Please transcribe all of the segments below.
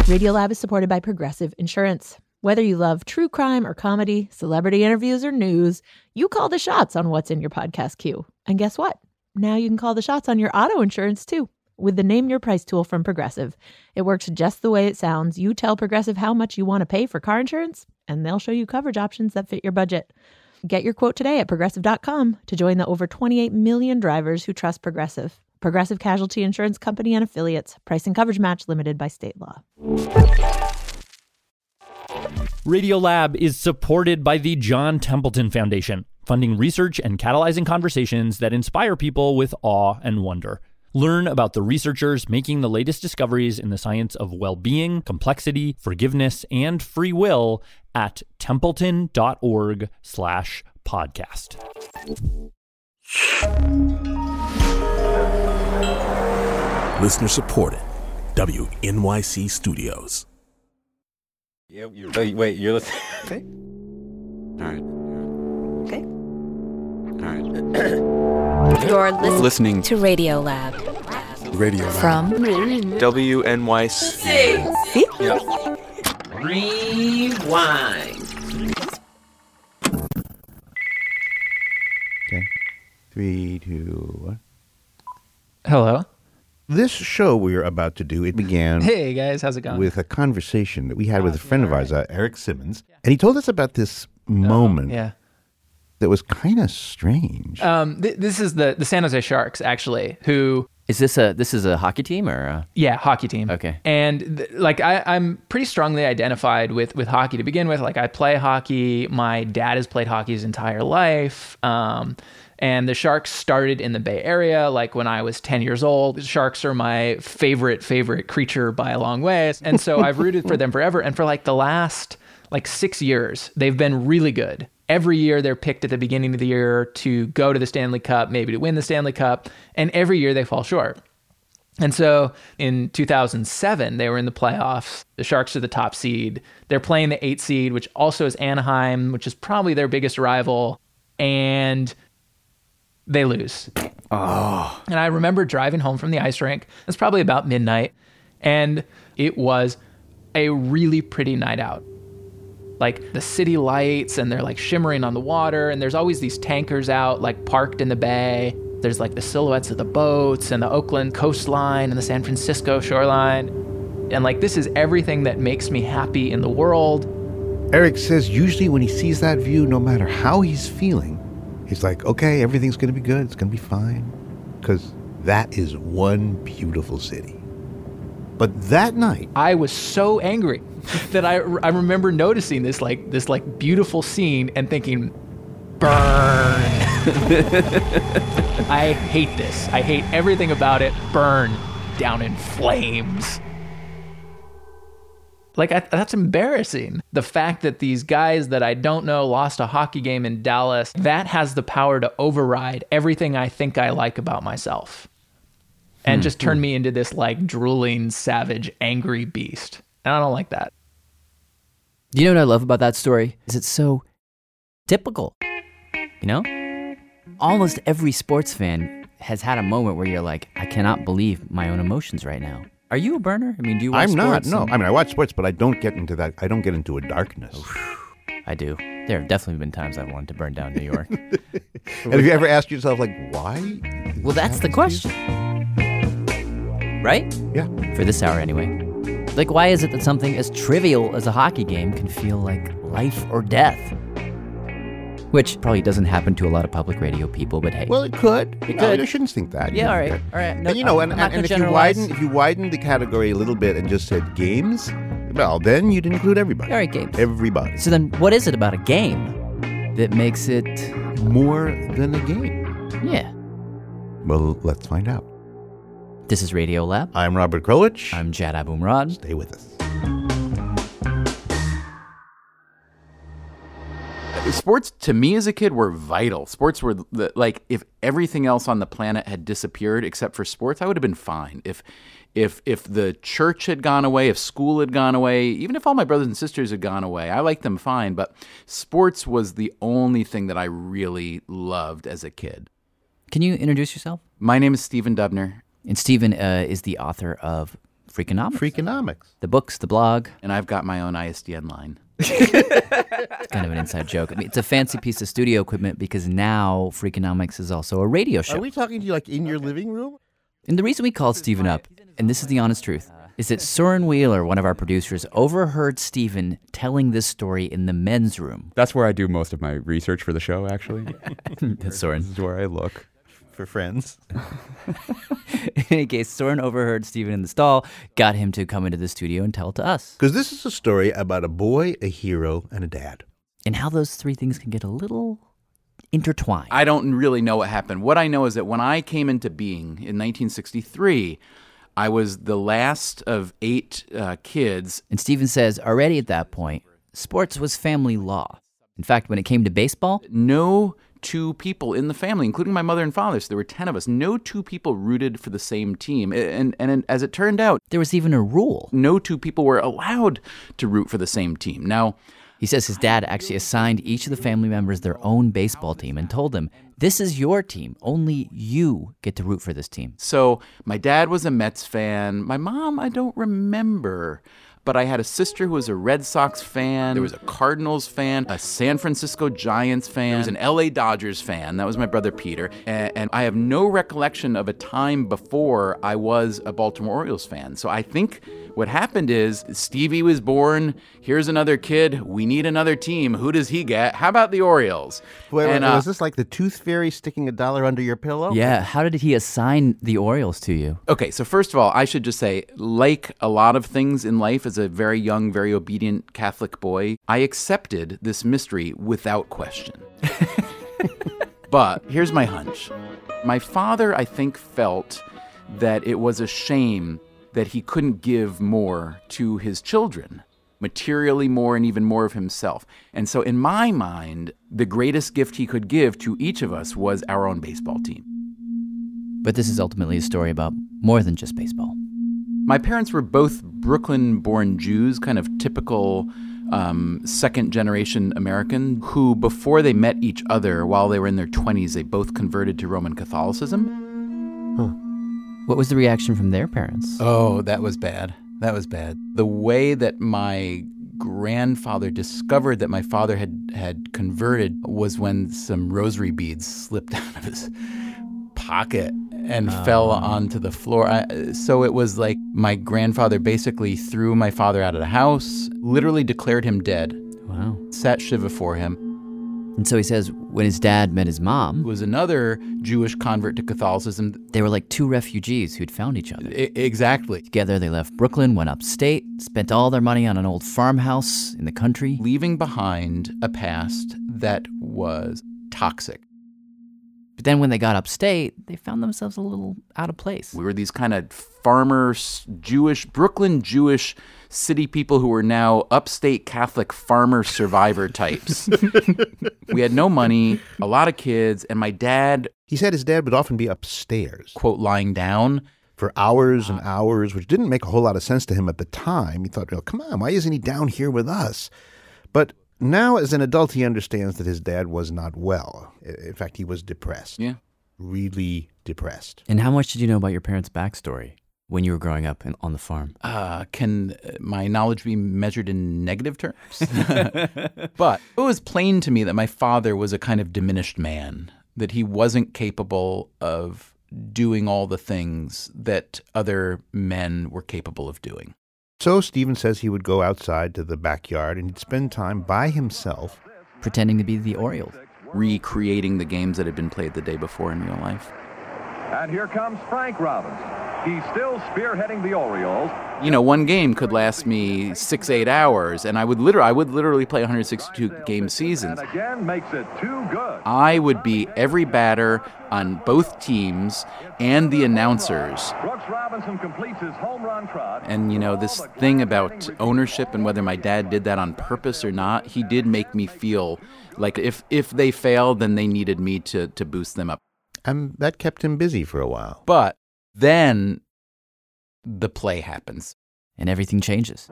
Radiolab is supported by Progressive Insurance. Whether you love true crime or comedy, celebrity interviews or news, you call the shots on what's in your podcast queue. And guess what? Now you can call the shots on your auto insurance too with the Name Your Price tool from Progressive. It works just the way it sounds. You tell Progressive how much you want to pay for car insurance, and they'll show you coverage options that fit your budget. Get your quote today at Progressive.com to join the over 28 million drivers who trust Progressive. Progressive Casualty Insurance Company and Affiliates. Price and coverage match limited by state law. Radiolab is supported by the John Templeton Foundation, funding research and catalyzing conversations that inspire people with awe and wonder. Learn about the researchers making the latest discoveries in the science of well-being, complexity, forgiveness, and free will at templeton.org/podcast. Listener supported. WNYC Studios. Yeah, wait, you're listening. Okay. All right. Okay. All right. You're Listening to Radiolab. Radiolab. From WNYC. See? Yeah. Rewind. Okay. 3, 2, 1. Hello. This show we're about to do, it began Hey guys, how's it going? with a conversation that we had with a friend of ours, Eric Simmons, and he told us about this moment that was kind of strange. This is the San Jose Sharks, actually, who... Is this a hockey team or? Yeah, hockey team. Okay. And I'm pretty strongly identified with hockey to begin with. Like, I play hockey. My dad has played hockey his entire life. And the Sharks started in the Bay Area, like when I was 10 years old. The Sharks are my favorite creature by a long ways. And so I've rooted for them forever. And for the last 6 years, they've been really good. Every year they're picked at the beginning of the year to go to the Stanley Cup, maybe to win the Stanley Cup. And every year they fall short. And so in 2007, they were in the playoffs. The Sharks are the top seed. They're playing the 8th seed, which also is Anaheim, which is probably their biggest rival. And they lose. Oh. And I remember driving home from the ice rink. It's probably about midnight. And it was a really pretty night out. Like the city lights and they're shimmering on the water. And there's always these tankers out parked in the bay. There's the silhouettes of the boats and the Oakland coastline and the San Francisco shoreline. And this is everything that makes me happy in the world. Eric says usually when he sees that view, no matter how he's feeling, he's like, okay, everything's going to be good. It's going to be fine. Because that is one beautiful city. But that night, I was so angry that I remember noticing this beautiful scene and thinking, burn. I hate this. I hate everything about it. Burn down in flames. That's embarrassing. The fact that these guys that I don't know lost a hockey game in Dallas, that has the power to override everything I think I like about myself. And just turn me into this drooling, savage, angry beast. And I don't like that. You know what I love about that story? Is it's so typical. You know? Almost every sports fan has had a moment where you're like, I cannot believe my own emotions right now. Are you a burner? I mean, do you watch sports? I'm not, no. I mean, I watch sports, but I don't get into that. I don't get into a darkness. I do. There have definitely been times I've wanted to burn down New York. And have you ever asked yourself, why? Well, that's the question. Right? Yeah. For this hour, anyway. Why is it that something as trivial as a hockey game can feel like life or death? Which probably doesn't happen to a lot of public radio people, but hey. Well, it could. It could. You shouldn't think that. Yeah, all right. No, and if you widen the category a little bit and just said games, well, then you'd include everybody. All right, games. Everybody. So then what is it about a game that makes it more than a game? Yeah. Well, let's find out. This is Radiolab. I'm Robert Krulwich. I'm Jad Abumrad. Stay with us. Sports, to me as a kid, were vital. Sports were, if everything else on the planet had disappeared except for sports, I would have been fine. If the church had gone away, if school had gone away, even if all my brothers and sisters had gone away, I liked them fine. But sports was the only thing that I really loved as a kid. Can you introduce yourself? My name is Stephen Dubner. And Stephen is the author of Freakonomics. Freakonomics. The books, the blog. And I've got my own ISDN line. It's kind of an inside joke. I mean, it's a fancy piece of studio equipment because now Freakonomics is also a radio show. Are we talking to you like in your living room? And the reason we called Stephen up, and this is the honest truth, is that Soren Wheeler, one of our producers, overheard Stephen telling this story in the men's room. That's where I do most of my research for the show, actually. That's Soren. This is where I look. For friends. In any case, Soren overheard Stephen in the stall, got him to come into the studio and tell it to us. Because this is a story about a boy, a hero, and a dad. And how those three things can get a little intertwined. I don't really know what happened. What I know is that when I came into being in 1963, I was the last of 8 kids. And Stephen says already at that point, sports was family law. In fact, when it came to baseball, no 2 people in the family, including my mother and father, so there were 10 of us, no 2 people rooted for the same team. And as it turned out, there was even a rule. No 2 people were allowed to root for the same team. Now, he says his dad actually assigned each of the family members their own baseball team and told them, this is your team. Only you get to root for this team. So my dad was a Mets fan. My mom, I don't remember. But I had a sister who was a Red Sox fan. There was a Cardinals fan, a San Francisco Giants fan. There was an LA Dodgers fan. That was my brother Peter. And I have no recollection of a time before I was a Baltimore Orioles fan. So I think what happened is Stevie was born. Here's another kid. We need another team. Who does he get? How about the Orioles? Wait, was this like the tooth fairy sticking $1 under your pillow? Yeah. How did he assign the Orioles to you? Okay, so first of all, I should just say, like a lot of things in life, as a very young, very obedient Catholic boy, I accepted this mystery without question. But here's my hunch. My father, I think, felt that it was a shame that he couldn't give more to his children, materially more and even more of himself. And so in my mind, the greatest gift he could give to each of us was our own baseball team. But this is ultimately a story about more than just baseball. My parents were both Brooklyn-born Jews, kind of typical second-generation American, who before they met each other, while they were in their 20s, they both converted to Roman Catholicism. Huh. What was the reaction from their parents? Oh, that was bad. That was bad. The way that my grandfather discovered that my father had converted was when some rosary beads slipped out of his pocket and fell onto the floor. So it was like my grandfather basically threw my father out of the house, literally declared him dead. Wow. Sat Shiva for him. And so he says when his dad met his mom, who was another Jewish convert to Catholicism, they were like 2 refugees who'd found each other. Exactly. Together they left Brooklyn, went upstate, spent all their money on an old farmhouse in the country, leaving behind a past that was toxic. But then when they got upstate, they found themselves a little out of place. We were these kind of farmers, Brooklyn Jewish city people who were now upstate Catholic farmer survivor types. We had no money, a lot of kids, and my dad... He said his dad would often be upstairs. Quote, lying down. For hours and hours, which didn't make a whole lot of sense to him at the time. He thought, well, come on, why isn't he down here with us? But now, as an adult, he understands that his dad was not well. In fact, he was depressed. Yeah. Really depressed. And how much did you know about your parents' backstory when you were growing up on the farm? Can my knowledge be measured in negative terms? But it was plain to me that my father was a kind of diminished man, that he wasn't capable of doing all the things that other men were capable of doing. So Stephen says he would go outside to the backyard and he'd spend time by himself, pretending to be the Orioles, recreating the games that had been played the day before in real life. And here comes Frank Robbins. He's still spearheading the Orioles. You know, one game could last me 6-8 hours, and I would literally play 162 game seasons. And again makes it too good. I would be every batter on both teams and the announcers. Brooks Robinson completes his home run trot. And you know, this thing about ownership and whether my dad did that on purpose or not, he did make me feel like if they failed, then they needed me to boost them up. And that kept him busy for a while. But then the play happens. And everything changes.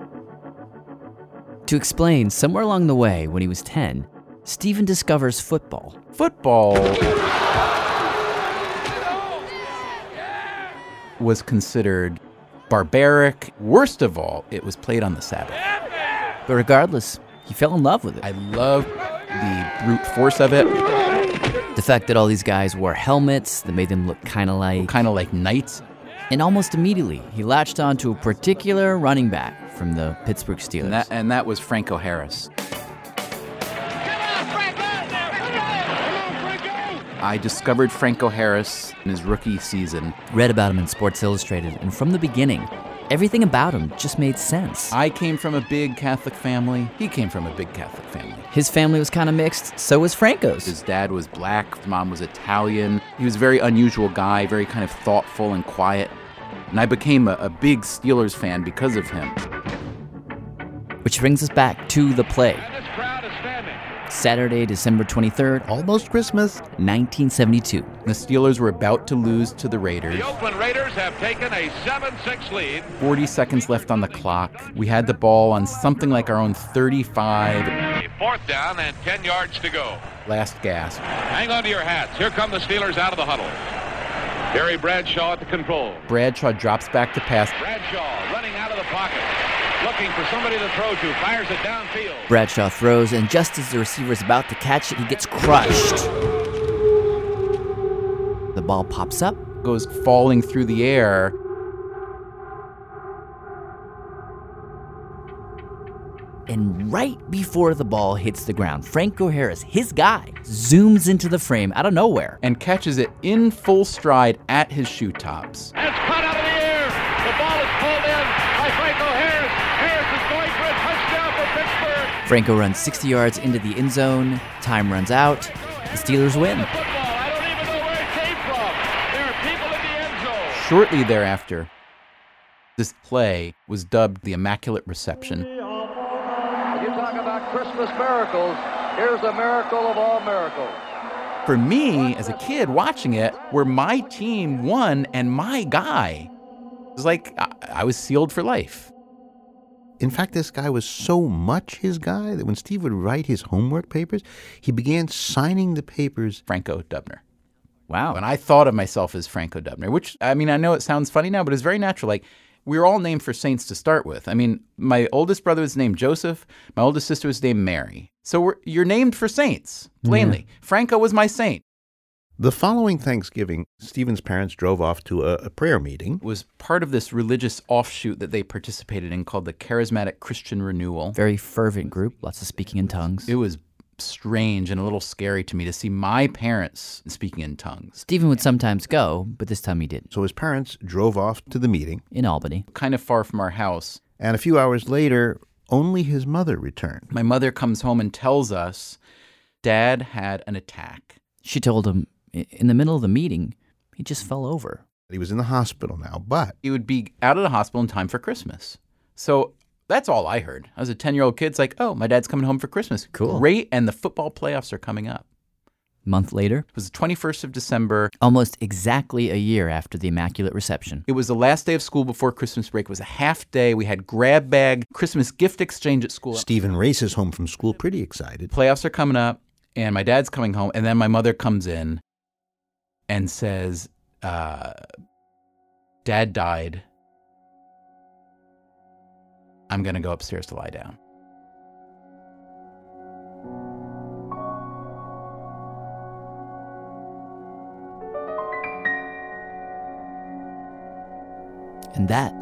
To explain, somewhere along the way, when he was 10, Stephen discovers football. Football was considered barbaric. Worst of all, it was played on the Sabbath. But regardless, he fell in love with it. I loved the brute force of it. The fact that all these guys wore helmets that made them look kind of like knights. And almost immediately, he latched on to a particular running back from the Pittsburgh Steelers. And that was Franco Harris. I discovered Franco Harris in his rookie season. Read about him in Sports Illustrated, and from the beginning, everything about him just made sense. I came from a big Catholic family. He came from a big Catholic family. His family was kind of mixed, so was Franco's. His dad was black, his mom was Italian. He was a very unusual guy, very kind of thoughtful and quiet. And I became a big Steelers fan because of him. Which brings us back to the play. Saturday, December 23rd. Almost Christmas. 1972. The Steelers were about to lose to the Raiders. The Oakland Raiders have taken a 7-6 lead. 40 seconds left on the clock. We had the ball on something like our own 35. A 4th down and 10 yards to go. Last gasp. Hang on to your hats. Here come the Steelers out of the huddle. Terry Bradshaw at the control. Bradshaw drops back to pass. Bradshaw running out of the pocket. Looking for somebody to throw to. Fires it downfield. Bradshaw throws, and just as the receiver is about to catch it, he gets crushed. The ball pops up. Goes falling through the air. And right before the ball hits the ground, Franco Harris, his guy, zooms into the frame out of nowhere. And catches it in full stride at his shoe tops. And it's caught out of the air. The ball is pulled in by Franco Harris. Harris is going for a touchdown for Pittsburgh. Franco runs 60 yards into the end zone. Time runs out. The Steelers win. I don't even know where it came from. There are people in the end zone. Shortly thereafter, this play was dubbed the Immaculate Reception. You talk about Christmas miracles. Here's a miracle of all miracles. For me, as a kid watching it, where my team won and my guy, it was like I was sealed for life. In fact, this guy was so much his guy that when Steve would write his homework papers, he began signing the papers Franco Dubner. Wow. And I thought of myself as Franco Dubner, which, I mean, I know it sounds funny now, but it's very natural. Like, we were all named for saints to start with. I mean, my oldest brother was named Joseph. My oldest sister was named Mary. So you're named for saints, plainly. Yeah. Franco was my saint. The following Thanksgiving, Stephen's parents drove off to a prayer meeting. It was part of this religious offshoot that they participated in called the Charismatic Christian Renewal. Very fervent group, lots of speaking in tongues. It was strange and a little scary to me to see my parents speaking in tongues. Stephen would sometimes go, but this time he didn't. So his parents drove off to the meeting. In Albany. Kind of far from our house. And a few hours later, only his mother returned. My mother comes home and tells us Dad had an attack. She told him in the middle of the meeting, he just fell over. He was in the hospital now, but he would be out of the hospital in time for Christmas. So that's all I heard. I was a 10-year-old kid. It's like, oh, my dad's coming home for Christmas. Cool. Great, and the football playoffs are coming up. A month later? It was the 21st of December. Almost exactly a year after the Immaculate Reception. It was the last day of school before Christmas break. It was a half day. We had grab bag, Christmas gift exchange at school. Stephen races home from school pretty excited. Playoffs are coming up, and my dad's coming home, and then my mother comes in and says, Dad died. I'm going to go upstairs to lie down. And that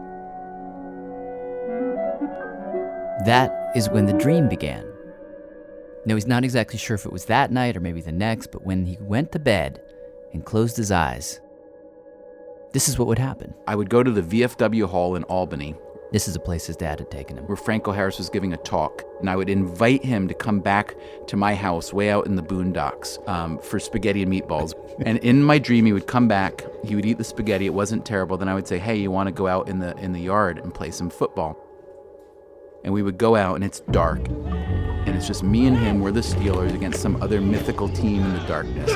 is when the dream began. Now, he's not exactly sure if it was that night or maybe the next, but when he went to bed and closed his eyes, this is what would happen. I would go to the VFW Hall in Albany. This is a place his dad had taken him. Where Franco Harris was giving a talk. And I would invite him to come back to my house way out in the boondocks for spaghetti and meatballs. And in my dream, he would come back. He would eat the spaghetti. It wasn't terrible. Then I would say, hey, you want to go out in the yard and play some football? And we would go out, and it's dark. And it's just me and him. We're the Steelers against some other mythical team in the darkness.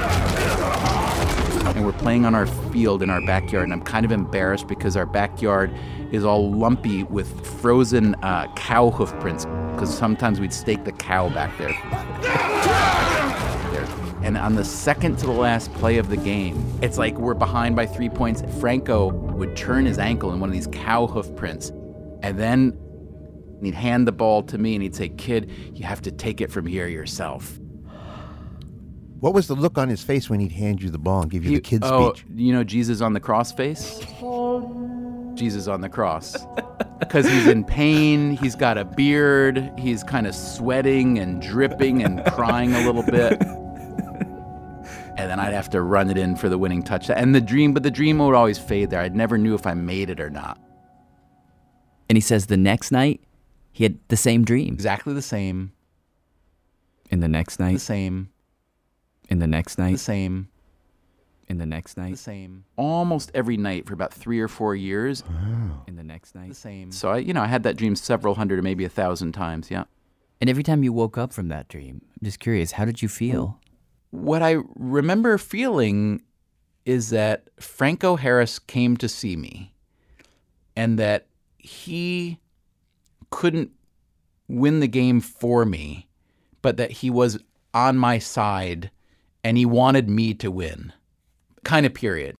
And we're playing on our field in our backyard, and I'm kind of embarrassed because our backyard is all lumpy with frozen cow hoof prints, because sometimes we'd stake the cow back there. And on the second to the last play of the game, it's like we're behind by 3 points. Franco would turn his ankle in one of these cow hoof prints. And then he'd hand the ball to me and he'd say, "Kid, you have to take it from here yourself." What was the look on his face when he'd hand you the ball and give you the kid's speech? You know Jesus on the cross face? Jesus on the cross. Because he's in pain, he's got a beard, he's kind of sweating and dripping and crying a little bit. And then I'd have to run it in for the winning touchdown. And the dream would always fade there. I never knew if I made it or not. And he says the next night, he had the same dream. Exactly the same. And the next night? The same. And the next night? The same. And the next night? The same. Almost every night for about 3 or 4 years. Wow. And the next night? The same. So I had that dream several hundred or maybe 1,000 times, yeah. And every time you woke up from that dream, I'm just curious, how did you feel? What I remember feeling is that Franco Harris came to see me and that he couldn't win the game for me, but that he was on my side and he wanted me to win. Kind of period.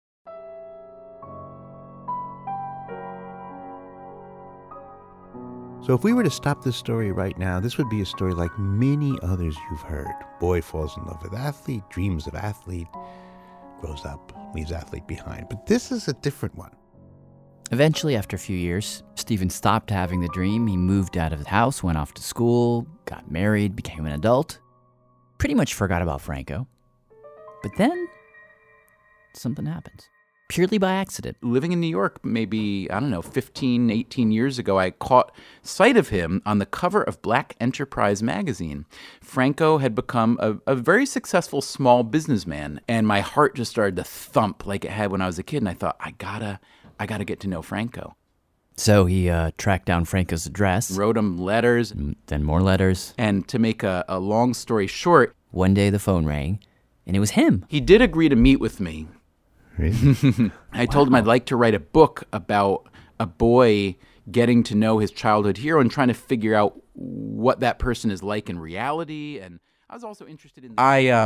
So if we were to stop this story right now, this would be a story like many others you've heard. Boy falls in love with athlete, dreams of athlete, grows up, leaves athlete behind. But this is a different one. Eventually, after a few years, Stephen stopped having the dream. He moved out of the house, went off to school, got married, became an adult. Pretty much forgot about Franco. But then, something happens. Purely by accident. Living in New York, maybe, 15, 18 years ago, I caught sight of him on the cover of Black Enterprise magazine. Franco had become a very successful small businessman, and my heart just started to thump like it had when I was a kid, and I thought, I gotta get to know Franco. So he tracked down Franco's address. Wrote him letters. And then more letters. And to make a long story short, one day the phone rang, and it was him. He did agree to meet with me. Really? I told him I'd like to write a book about a boy getting to know his childhood hero and trying to figure out what that person is like in reality. And I was also interested in...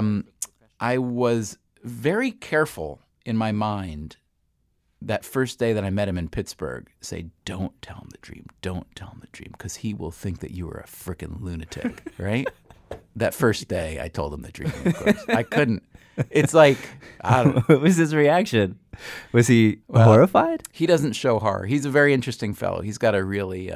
I was very careful in my mind that first day that I met him in Pittsburgh, say, don't tell him the dream, because he will think that you were a freaking lunatic, right? That first day I told him the dream, of course. I couldn't. It's like, I don't know. What was his reaction? Was he horrified? He doesn't show horror. He's a very interesting fellow. He's got a really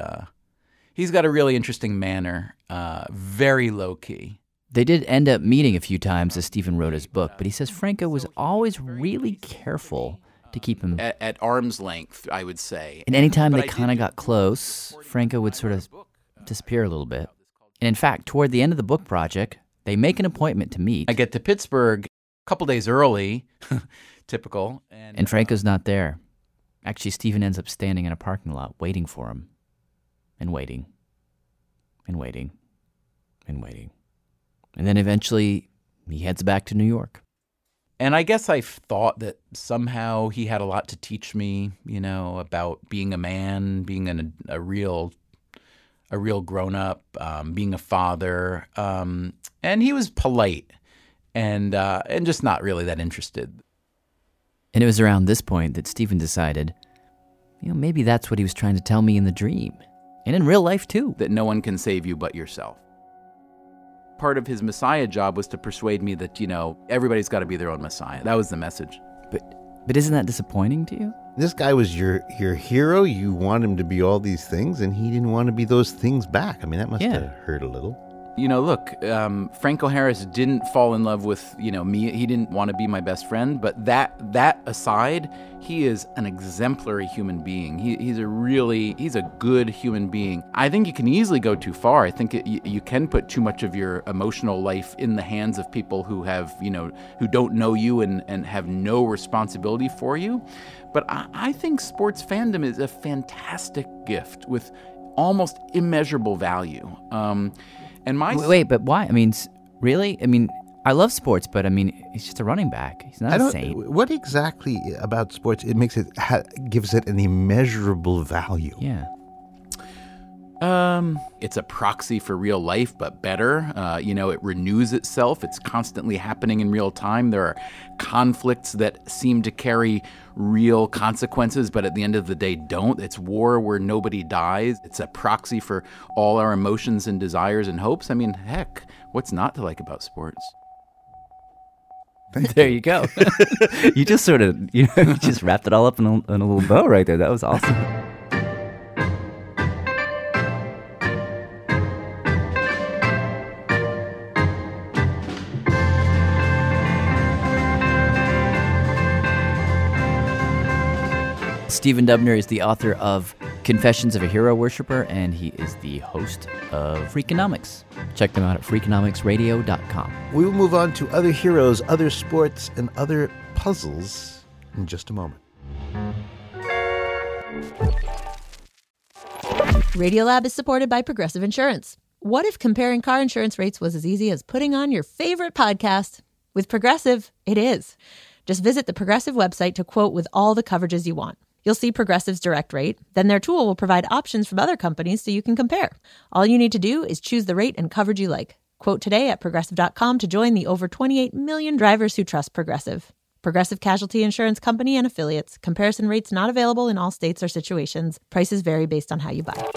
interesting manner, very low key. They did end up meeting a few times as Stephen wrote his book, but he says Franco was always really careful to keep him at arm's length, I would say. And anytime they kind of got close, Franco would sort of disappear a little bit. And in fact, toward the end of the book project, they make an appointment to meet. I get to Pittsburgh a couple days early, typical. And Franco's not there. Actually, Stephen ends up standing in a parking lot waiting for him. And waiting. And waiting. And waiting. And then eventually, he heads back to New York. And I guess I thought that somehow he had a lot to teach me, about being a man, being a real grown-up, being a father. And he was polite and just not really that interested. And it was around this point that Stephen decided, maybe that's what he was trying to tell me in the dream. And in real life, too. That no one can save you but yourself. Part of his Messiah job was to persuade me that, everybody's got to be their own Messiah. That was the message. But isn't that disappointing to you? This guy was your hero. You want him to be all these things, and he didn't want to be those things back. I mean, that must have hurt a little. Look, Franco Harris didn't fall in love with, me. He didn't want to be my best friend. But that aside, he is an exemplary human being. He's a good human being. I think you can easily go too far. I think you can put too much of your emotional life in the hands of people who have, who don't know you and have no responsibility for you. But I think sports fandom is a fantastic gift with almost immeasurable value. Wait, but why? I mean, really? I mean, I love sports, but I mean, he's just a running back. He's not a saint. What exactly about sports gives it an immeasurable value? Yeah. It's a proxy for real life, but better. It renews itself. It's constantly happening in real time. There are conflicts that seem to carry real consequences, but at the end of the day don't. It's war where nobody dies. It's a proxy for all our emotions and desires and hopes. I mean, heck, what's not to like about sports? There you go. You just sort of, you just wrapped it all up in a little bow right there. That was awesome. Stephen Dubner is the author of Confessions of a Hero Worshipper, and he is the host of Freakonomics. Check them out at freakonomicsradio.com. We will move on to other heroes, other sports, and other puzzles in just a moment. Radiolab is supported by Progressive Insurance. What if comparing car insurance rates was as easy as putting on your favorite podcast? With Progressive, it is. Just visit the Progressive website to quote with all the coverages you want. You'll see Progressive's direct rate. Then their tool will provide options from other companies so you can compare. All you need to do is choose the rate and coverage you like. Quote today at Progressive.com to join the over 28 million drivers who trust Progressive. Progressive Casualty Insurance Company and Affiliates. Comparison rates not available in all states or situations. Prices vary based on how you buy.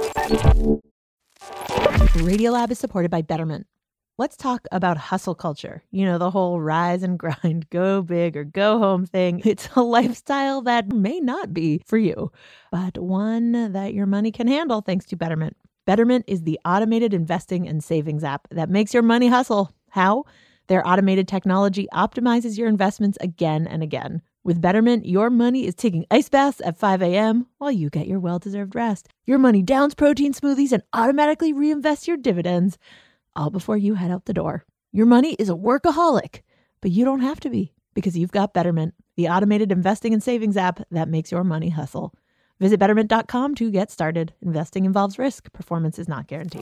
Radiolab is supported by Betterment. Let's talk about hustle culture. The whole rise and grind, go big or go home thing. It's a lifestyle that may not be for you, but one that your money can handle thanks to Betterment. Betterment is the automated investing and savings app that makes your money hustle. How? Their automated technology optimizes your investments again and again. With Betterment, your money is taking ice baths at 5 a.m. while you get your well-deserved rest. Your money downs protein smoothies and automatically reinvests your dividends, all before you head out the door. Your money is a workaholic, but you don't have to be because you've got Betterment, the automated investing and savings app that makes your money hustle. Visit Betterment.com to get started. Investing involves risk. Performance is not guaranteed.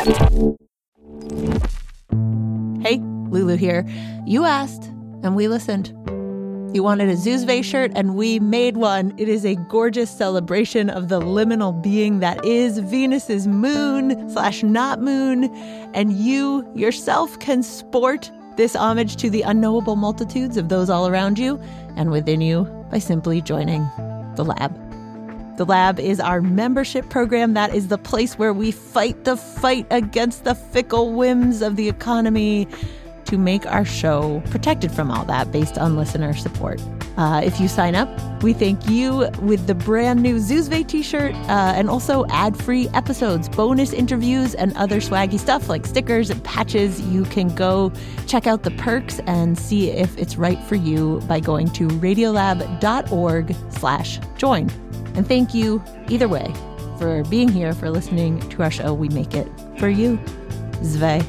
Hey, Lulu here. You asked, and we listened. You wanted a Zuzve shirt, and we made one. It is a gorgeous celebration of the liminal being that is Venus's moon/not moon, and you yourself can sport this homage to the unknowable multitudes of those all around you and within you by simply joining the Lab. The Lab is our membership program. That is the place where we fight the fight against the fickle whims of the economy to make our show protected from all that based on listener support. If you sign up, we thank you with the brand new Zuzve t-shirt and also ad-free episodes, bonus interviews, and other swaggy stuff like stickers and patches. You can go check out the perks and see if it's right for you by going to radiolab.org/join. And thank you either way for being here, for listening to our show. We make it for you. Zve.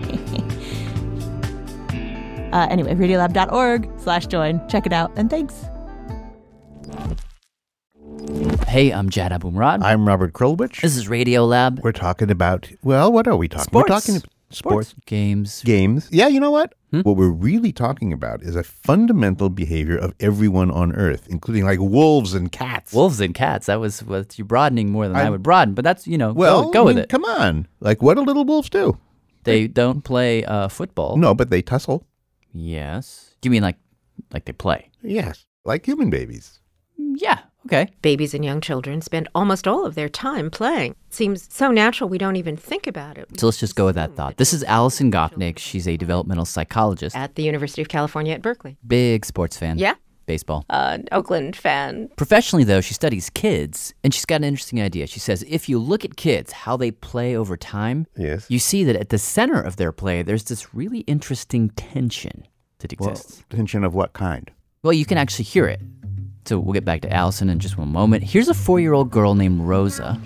Anyway, radiolab.org/join. Check it out, and thanks. Hey, I'm Jad Abumrad. I'm Robert Krulwich. This is Radiolab. We're talking about, well, what are we talking about? We're talking about sports. Games. Yeah, you know what? What we're really talking about is a fundamental behavior of everyone on Earth, including like wolves and cats. Wolves and cats. That was what you're broadening more than I would broaden, but that's, well, go with it. Come on. Like, what do little wolves do? They don't play football. No, but they tussle. Yes. Do you mean like they play? Yes. Like human babies. Yeah. Okay. Babies and young children spend almost all of their time playing. It seems so natural we don't even think about it. So let's just go with that thought. This is Allison Gopnik. She's a developmental psychologist At the University of California at Berkeley. Big sports fan. Yeah. Baseball. Oakland fan. Professionally, though, she studies kids, and she's got an interesting idea. She says if you look at kids, how they play over time, yes, you see that at the center of their play, there's this really interesting tension that exists. Well, tension of what kind? Well, you can actually hear it. So we'll get back to Allison in just one moment. Here's a 4-year-old girl named Rosa.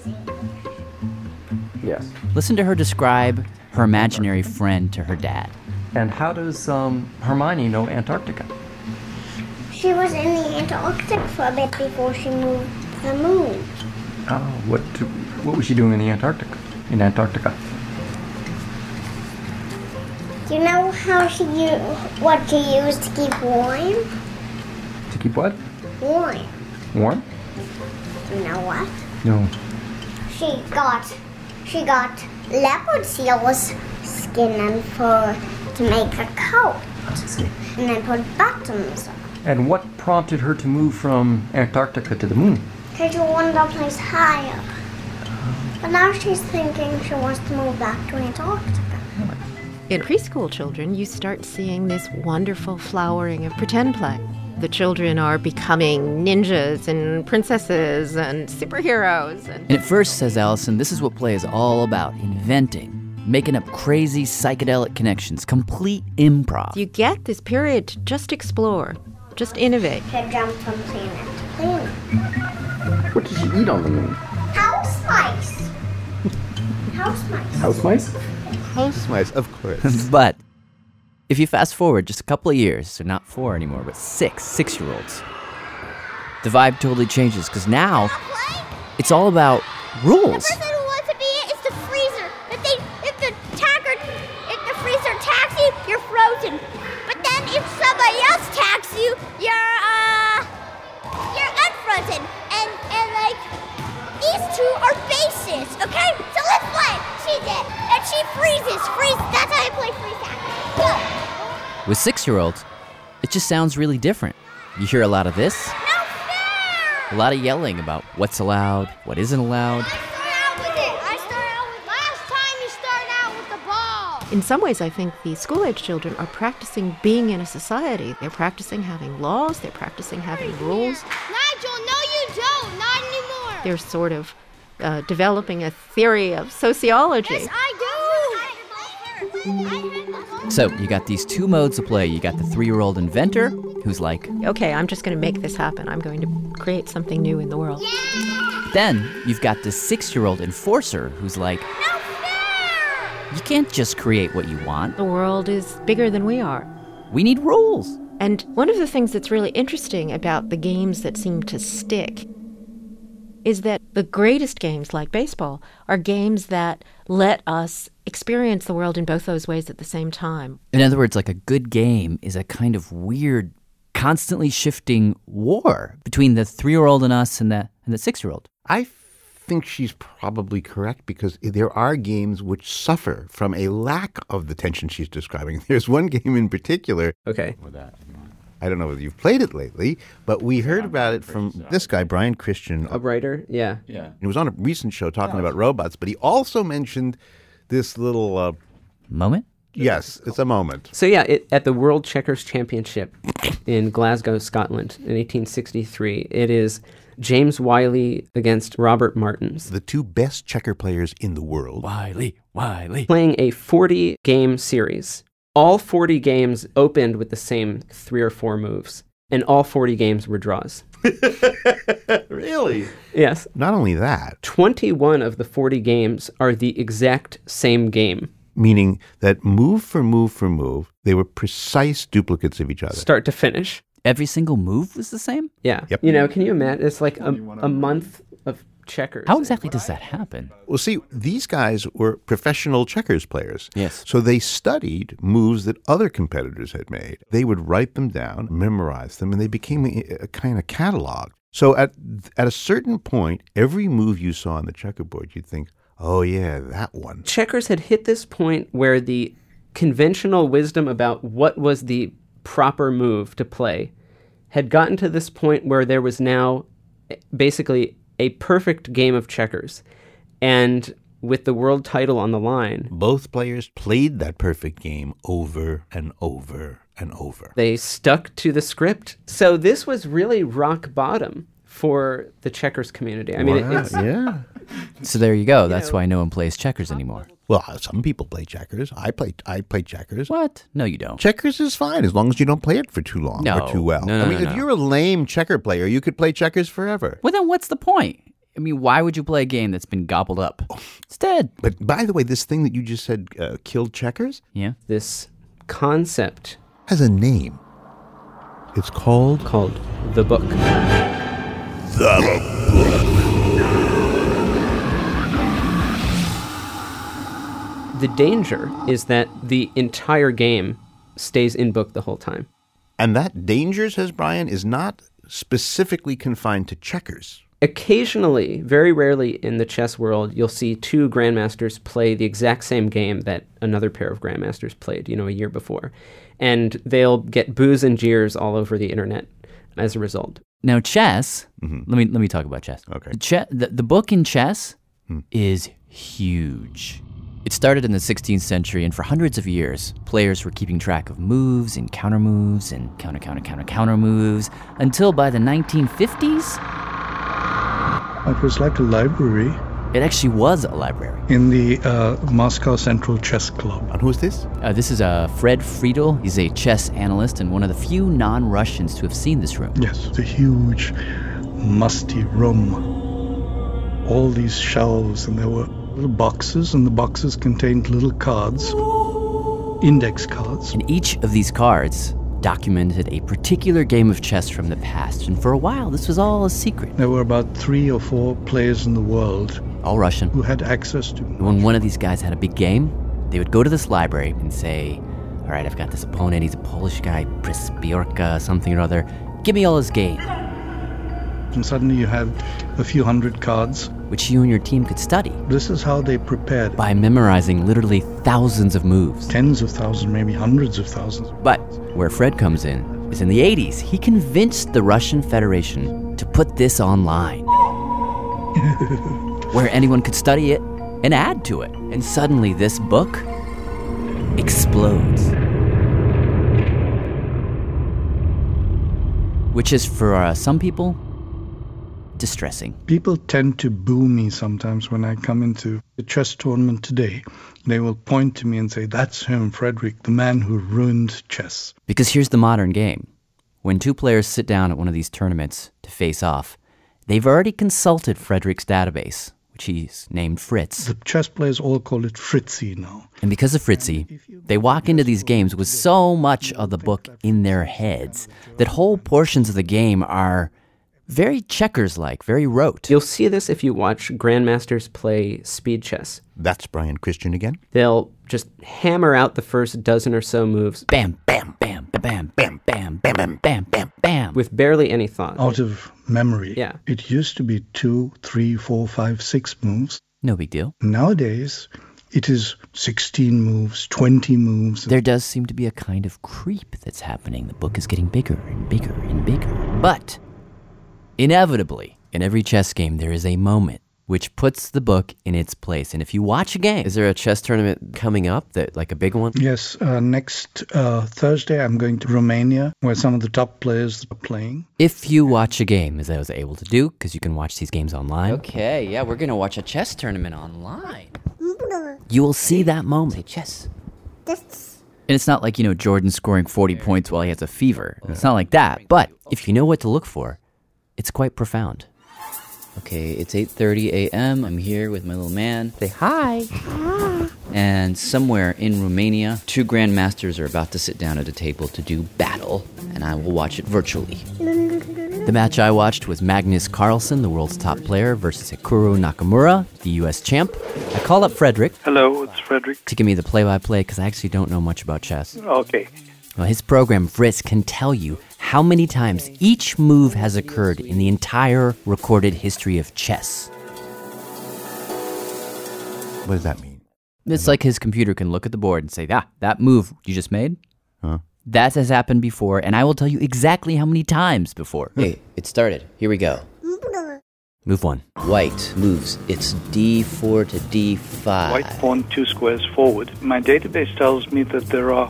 Yes. Listen to her describe her imaginary friend to her dad. And how does Hermione know Antarctica? She was in the Antarctic for a bit before she moved to the moon. Oh, what was she doing in Antarctica? Do you know what she used to keep warm? To keep what? Warm. Warm? Do you know what? No. She got she got leopard seal's skin and fur to make a coat. And then put buttons on. And what prompted her to move from Antarctica to the moon? Because she wanted a place higher. But now she's thinking she wants to move back to Antarctica. In preschool children, you start seeing this wonderful flowering of pretend play. The children are becoming ninjas and princesses and superheroes. And at first, says Allison, this is what play is all about, inventing, making up crazy psychedelic connections, complete improv. You get this period to just explore, just innovate. To jump from planet to planet. What did she eat on the moon? House mice. House mice. House mice? House mice, of course. But if you fast forward just a couple of years, so not 4 anymore, but 6-year-olds, the vibe totally changes because now it's all about rules. The person who wants to be it is the freezer. If the freezer attacks you, you're frozen. But then if somebody else attacks you, you're unfrozen. And like these two are bases, okay? So let's play. She did, and she freezes. That's how I play freeze tag. Go. With 6-year-olds, it just sounds really different. You hear a lot of this, a lot of yelling about what's allowed, what isn't allowed. I start out with last time you started out with the ball. In some ways, I think the school-age children are practicing being in a society. They're practicing having laws. They're practicing having rules. Nigel, no you don't. Not anymore. They're sort of developing a theory of sociology. Yes, I do. So you got these 2 modes of play. You got the 3-year-old inventor who's like, okay, I'm just going to make this happen. I'm going to create something new in the world. Then you've got the 6-year-old enforcer who's like, you can't just create what you want. The world is bigger than we are. We need rules. And one of the things that's really interesting about the games that seem to stick is that the greatest games, like baseball, are games that let us experience the world in both those ways at the same time. In other words, like a good game is a kind of weird, constantly shifting war between the 3-year-old and us and the 6-year-old. I think she's probably correct because there are games which suffer from a lack of the tension she's describing. There's one game in particular. Okay. I don't know whether you've played it lately, but we heard about it from this guy, Brian Christian. A writer? Yeah. He was on a recent show talking about robots, but he also mentioned this little... moment? Yes, it's a moment. So yeah, at the World Checkers Championship in Glasgow, Scotland in 1863, it is James Wiley against Robert Martins. The 2 best checker players in the world. Wiley. Playing a 40-game series. All 40 games opened with the same 3 or 4 moves, and all 40 games were draws. Really? Yes. Not only that. 21 of the 40 games are the exact same game. Meaning that move for move, they were precise duplicates of each other. Start to finish. Every single move was the same? Yeah. Yep. You know, can you imagine? It's like a month of checkers. How exactly does that happen? Well, see, these guys were professional checkers players. Yes. So they studied moves that other competitors had made. They would write them down, memorize them, and they became a kind of catalog. So at a certain point, every move you saw on the checkerboard, you'd think, oh, yeah, that one. Checkers had hit this point where the conventional wisdom about what was the proper move to play had gotten to this point where there was now basically a perfect game of checkers. And with the world title on the line, both players played that perfect game over and over and over. They stuck to the script. So this was really rock bottom for the checkers community. I mean, wow, yeah. So there you go. That's why no one plays checkers anymore. Well, some people play checkers. I play checkers. What? No, you don't. Checkers is fine as long as you don't play it for too long or too well. No, if you're a lame checker player, you could play checkers forever. Well, then what's the point? I mean, why would you play a game that's been gobbled up? It's dead. But by the way, this thing that you just said killed checkers? Yeah. This concept has a name. It's called The Book. The Book. The danger is that the entire game stays in book the whole time. And that danger, says Brian, is not specifically confined to checkers. Occasionally, very rarely in the chess world, you'll see two grandmasters play the exact same game that another pair of grandmasters played, a year before. And they'll get boos and jeers all over the internet as a result. Now, chess, let me talk about chess. Okay. The book in chess is huge. It started in the 16th century, and for hundreds of years, players were keeping track of moves and counter moves and counter moves until by the 1950s, it was like a library. It actually was a library. In the Moscow Central Chess Club. And who's this? This is Fred Friedel. He's a chess analyst and one of the few non-Russians to have seen this room. Yes, it's a huge, musty room. All these shelves, and there were little boxes, and the boxes contained little cards, index cards. And each of these cards documented a particular game of chess from the past, and for a while this was all a secret. There were about 3 or 4 players in the world, all Russian, who had access to it. When one of these guys had a big game, they would go to this library and say, all right, I've got this opponent, he's a Polish guy, Przyspiorka, something or other, give me all his game. And suddenly you had a few hundred cards, which you and your team could study. This is how they prepared. By memorizing literally thousands of moves. Tens of thousands, maybe hundreds of thousands. But where Fred comes in is in the 80s. He convinced the Russian Federation to put this online, where anyone could study it and add to it. And suddenly this book explodes. Which is, for some people, distressing. People tend to boo me sometimes when I come into a chess tournament today. They will point to me and say, that's him, Frederick, the man who ruined chess. Because here's the modern game. When two players sit down at one of these tournaments to face off, they've already consulted Frederick's database, which he's named Fritz. The chess players all call it Fritzy now. And because of Fritzy, they walk into these games with so much of the book in their heads that whole portions of the game are very checkers-like, very rote. You'll see this if you watch grandmasters play speed chess. That's Brian Christian again? They'll just hammer out the first dozen or so moves. Bam, bam, bam, bam, bam, bam, bam, bam, bam, bam, bam. With barely any thought. Out of memory. Yeah. It used to be 2, 3, 4, 5, 6 moves. No big deal. Nowadays, it is 16 moves, 20 moves. There does seem to be a kind of creep that's happening. The book is getting bigger and bigger and bigger. But inevitably, in every chess game, there is a moment which puts the book in its place. And if you watch a game... Is there a chess tournament coming up, like a big one? Yes, next Thursday I'm going to Romania, where some of the top players are playing. If you watch a game, as I was able to do, because you can watch these games online. Okay, yeah, we're going to watch a chess tournament online. You will see that moment. Say chess. And it's not like, Jordan scoring 40 points while he has a fever. It's not like that. But if you know what to look for, it's quite profound. Okay, it's 8:30 a.m. I'm here with my little man. Say hi. And somewhere in Romania, two grandmasters are about to sit down at a table to do battle, and I will watch it virtually. The match I watched was Magnus Carlsen, the world's top player, versus Hikaru Nakamura, the U.S. champ. I called up Frederick. Hello, it's Frederick. To give me the play-by-play, because I actually don't know much about chess. Okay. Well, his program, Fritz, can tell you how many times each move has occurred in the entire recorded history of chess. What does that mean? It's like his computer can look at the board and say, that move you just made, that has happened before, and I will tell you exactly how many times before. Okay, it started. Here we go. Move 1. White moves its d4 to d5. White pawn 2 squares forward. My database tells me that there are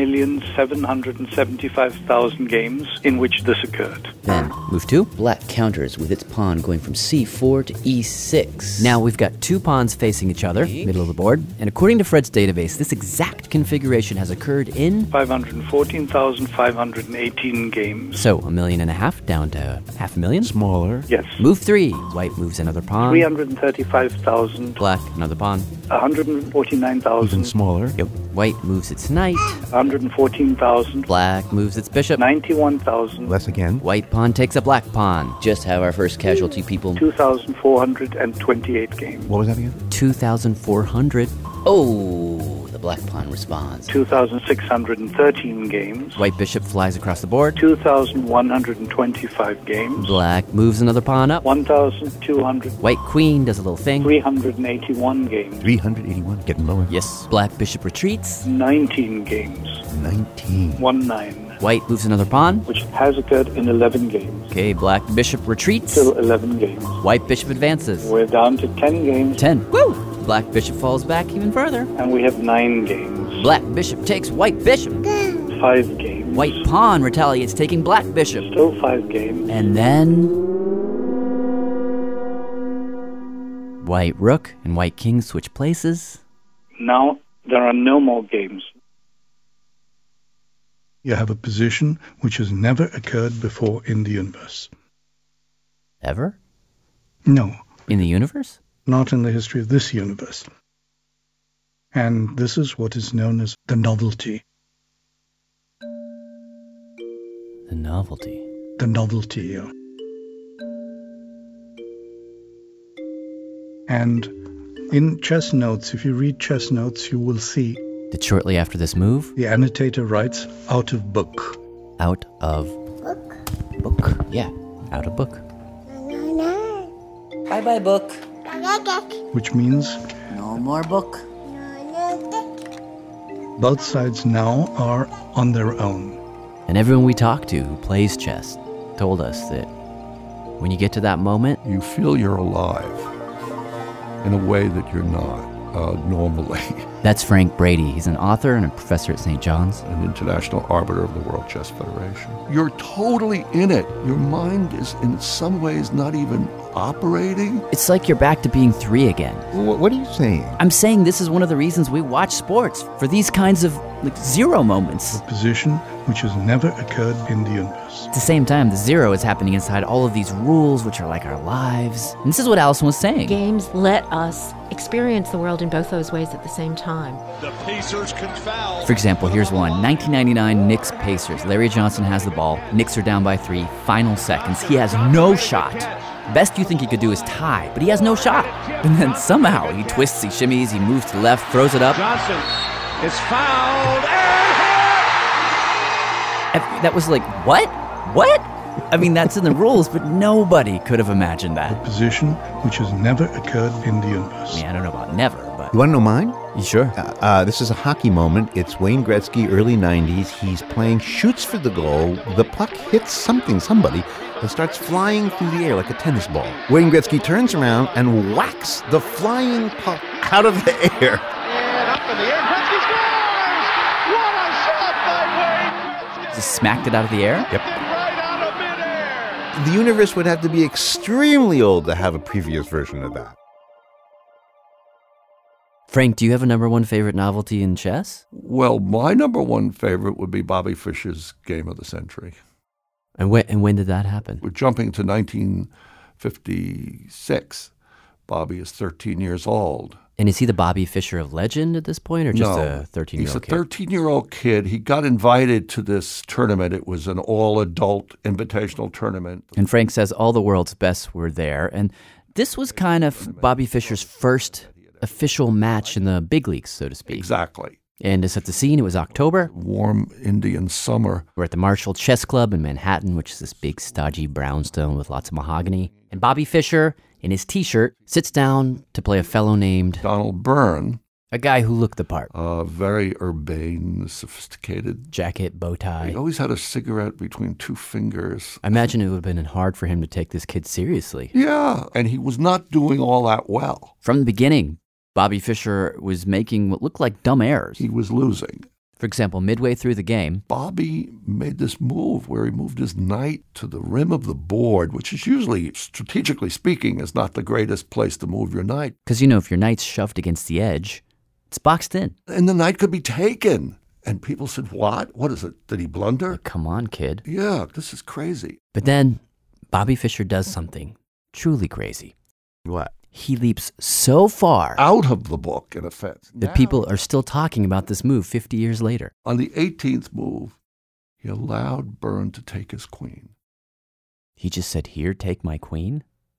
1,775,000 games in which this occurred. Then, move 2. Black counters with its pawn going from c4 to e6. Now we've got two pawns facing each other, middle of the board, and according to Fred's database, this exact configuration has occurred in 514,518 games. So, 1.5 million down to 500,000? Smaller. Yes. Move 3. White moves another pawn. 335,000. Black, another pawn. 149,000. Even smaller. Yep. White moves its knight. 114,000. Black moves its bishop. 91,000. Less again. White pawn takes a black pawn. Just have our first casualty, people. 2,428 games. What was that again? 2,400. Oh, the The black pawn responds. 2,613 games. White bishop flies across the board. 2,125 games. Black moves another pawn up. 1,200. White queen does a little thing. 381 games. 381, getting lower. Yes. Black bishop retreats. 19 games. 19. 1-9. White moves another pawn. Which has occurred in 11 games. Okay, black bishop retreats. Still 11 games. White bishop advances. We're down to 10 games. 10. Woo! Black bishop falls back even further. And we have 9 games. Black bishop takes white bishop. 5 games. White pawn retaliates, taking black bishop. Still 5 games. And then white rook and white king switch places. Now there are no more games. You have a position which has never occurred before in the universe. Ever? No. In the universe? Not in the history of this universe. And this is what is known as the novelty. The novelty. The novelty, yeah. And in chess notes, if you read chess notes, you will see that shortly after this move, the annotator writes, out of book. Out of book. Yeah, out of book. Bye-bye, book. Which means no more book. Both sides now are on their own. And everyone we talked to who plays chess told us that when you get to that moment, you feel you're alive in a way that you're not normally. That's Frank Brady. He's an author and a professor at St. John's. An international arbiter of the World Chess Federation. You're totally in it. Your mind is in some ways not even operating. It's like you're back to being 3 again. What are you saying? I'm saying this is one of the reasons we watch sports, for these kinds of zero moments. A position which has never occurred in the universe. At the same time, the zero is happening inside all of these rules, which are like our lives. And this is what Allison was saying. Games let us experience the world in both those ways at the same time. The Pacers can foul. For example, here's one. 1999 Knicks Pacers. Larry Johnson has the ball. Knicks are down by 3. Final seconds. He has no shot. Best you think he could do is tie, but he has no shot. And then somehow he twists, he shimmies, he moves to the left, throws it up. Johnson is fouled and That was like, what? What? I mean, that's in the rules, but nobody could have imagined that. A position which has never occurred in the universe. I mean, I don't know about never, but... You want to know mine? You sure? This is a hockey moment. It's Wayne Gretzky, early 90s. He's playing, shoots for the goal. The puck hits somebody, and starts flying through the air like a tennis ball. Wayne Gretzky turns around and whacks the flying puck out of the air. And up in the air, Gretzky scores! What a shot by Wayne Gretzky! Just smacked it out of the air? Yep. Right out of midair! The universe would have to be extremely old to have a previous version of that. Frank, do you have a number one favorite novelty in chess? Well, my number one favorite would be Bobby Fischer's Game of the Century. And when did that happen? We're jumping to 1956. Bobby is 13 years old. And is he the Bobby Fischer of legend at this point, or just a 13-year-old kid? He's a 13-year-old kid. He got invited to this tournament. It was an all-adult invitational tournament. And Frank says all the world's best were there. And this was kind of Bobby Fischer's first official match in the big leagues, so to speak. Exactly. And to set the scene, it was October. Warm Indian summer. We're at the Marshall Chess Club in Manhattan, which is this big, stodgy brownstone with lots of mahogany. And Bobby Fischer, in his T-shirt, sits down to play a fellow named Donald Byrne. A guy who looked the part. Very urbane, sophisticated. Jacket, bow tie. He always had a cigarette between 2 fingers. I imagine it would have been hard for him to take this kid seriously. Yeah, and he was not doing all that well. From the beginning, Bobby Fischer was making what looked like dumb errors. He was losing. For example, midway through the game, Bobby made this move where he moved his knight to the rim of the board, which is usually, strategically speaking, is not the greatest place to move your knight. Because, if your knight's shoved against the edge, it's boxed in. And the knight could be taken. And people said, what? What is it? Did he blunder? Like, come on, kid. Yeah, this is crazy. But then Bobby Fischer does something truly crazy. What? He leaps so far out of the book, in effect, that people are still talking about this move 50 years later. On the 18th move, he allowed Byrne to take his queen. He just said, here, take my queen?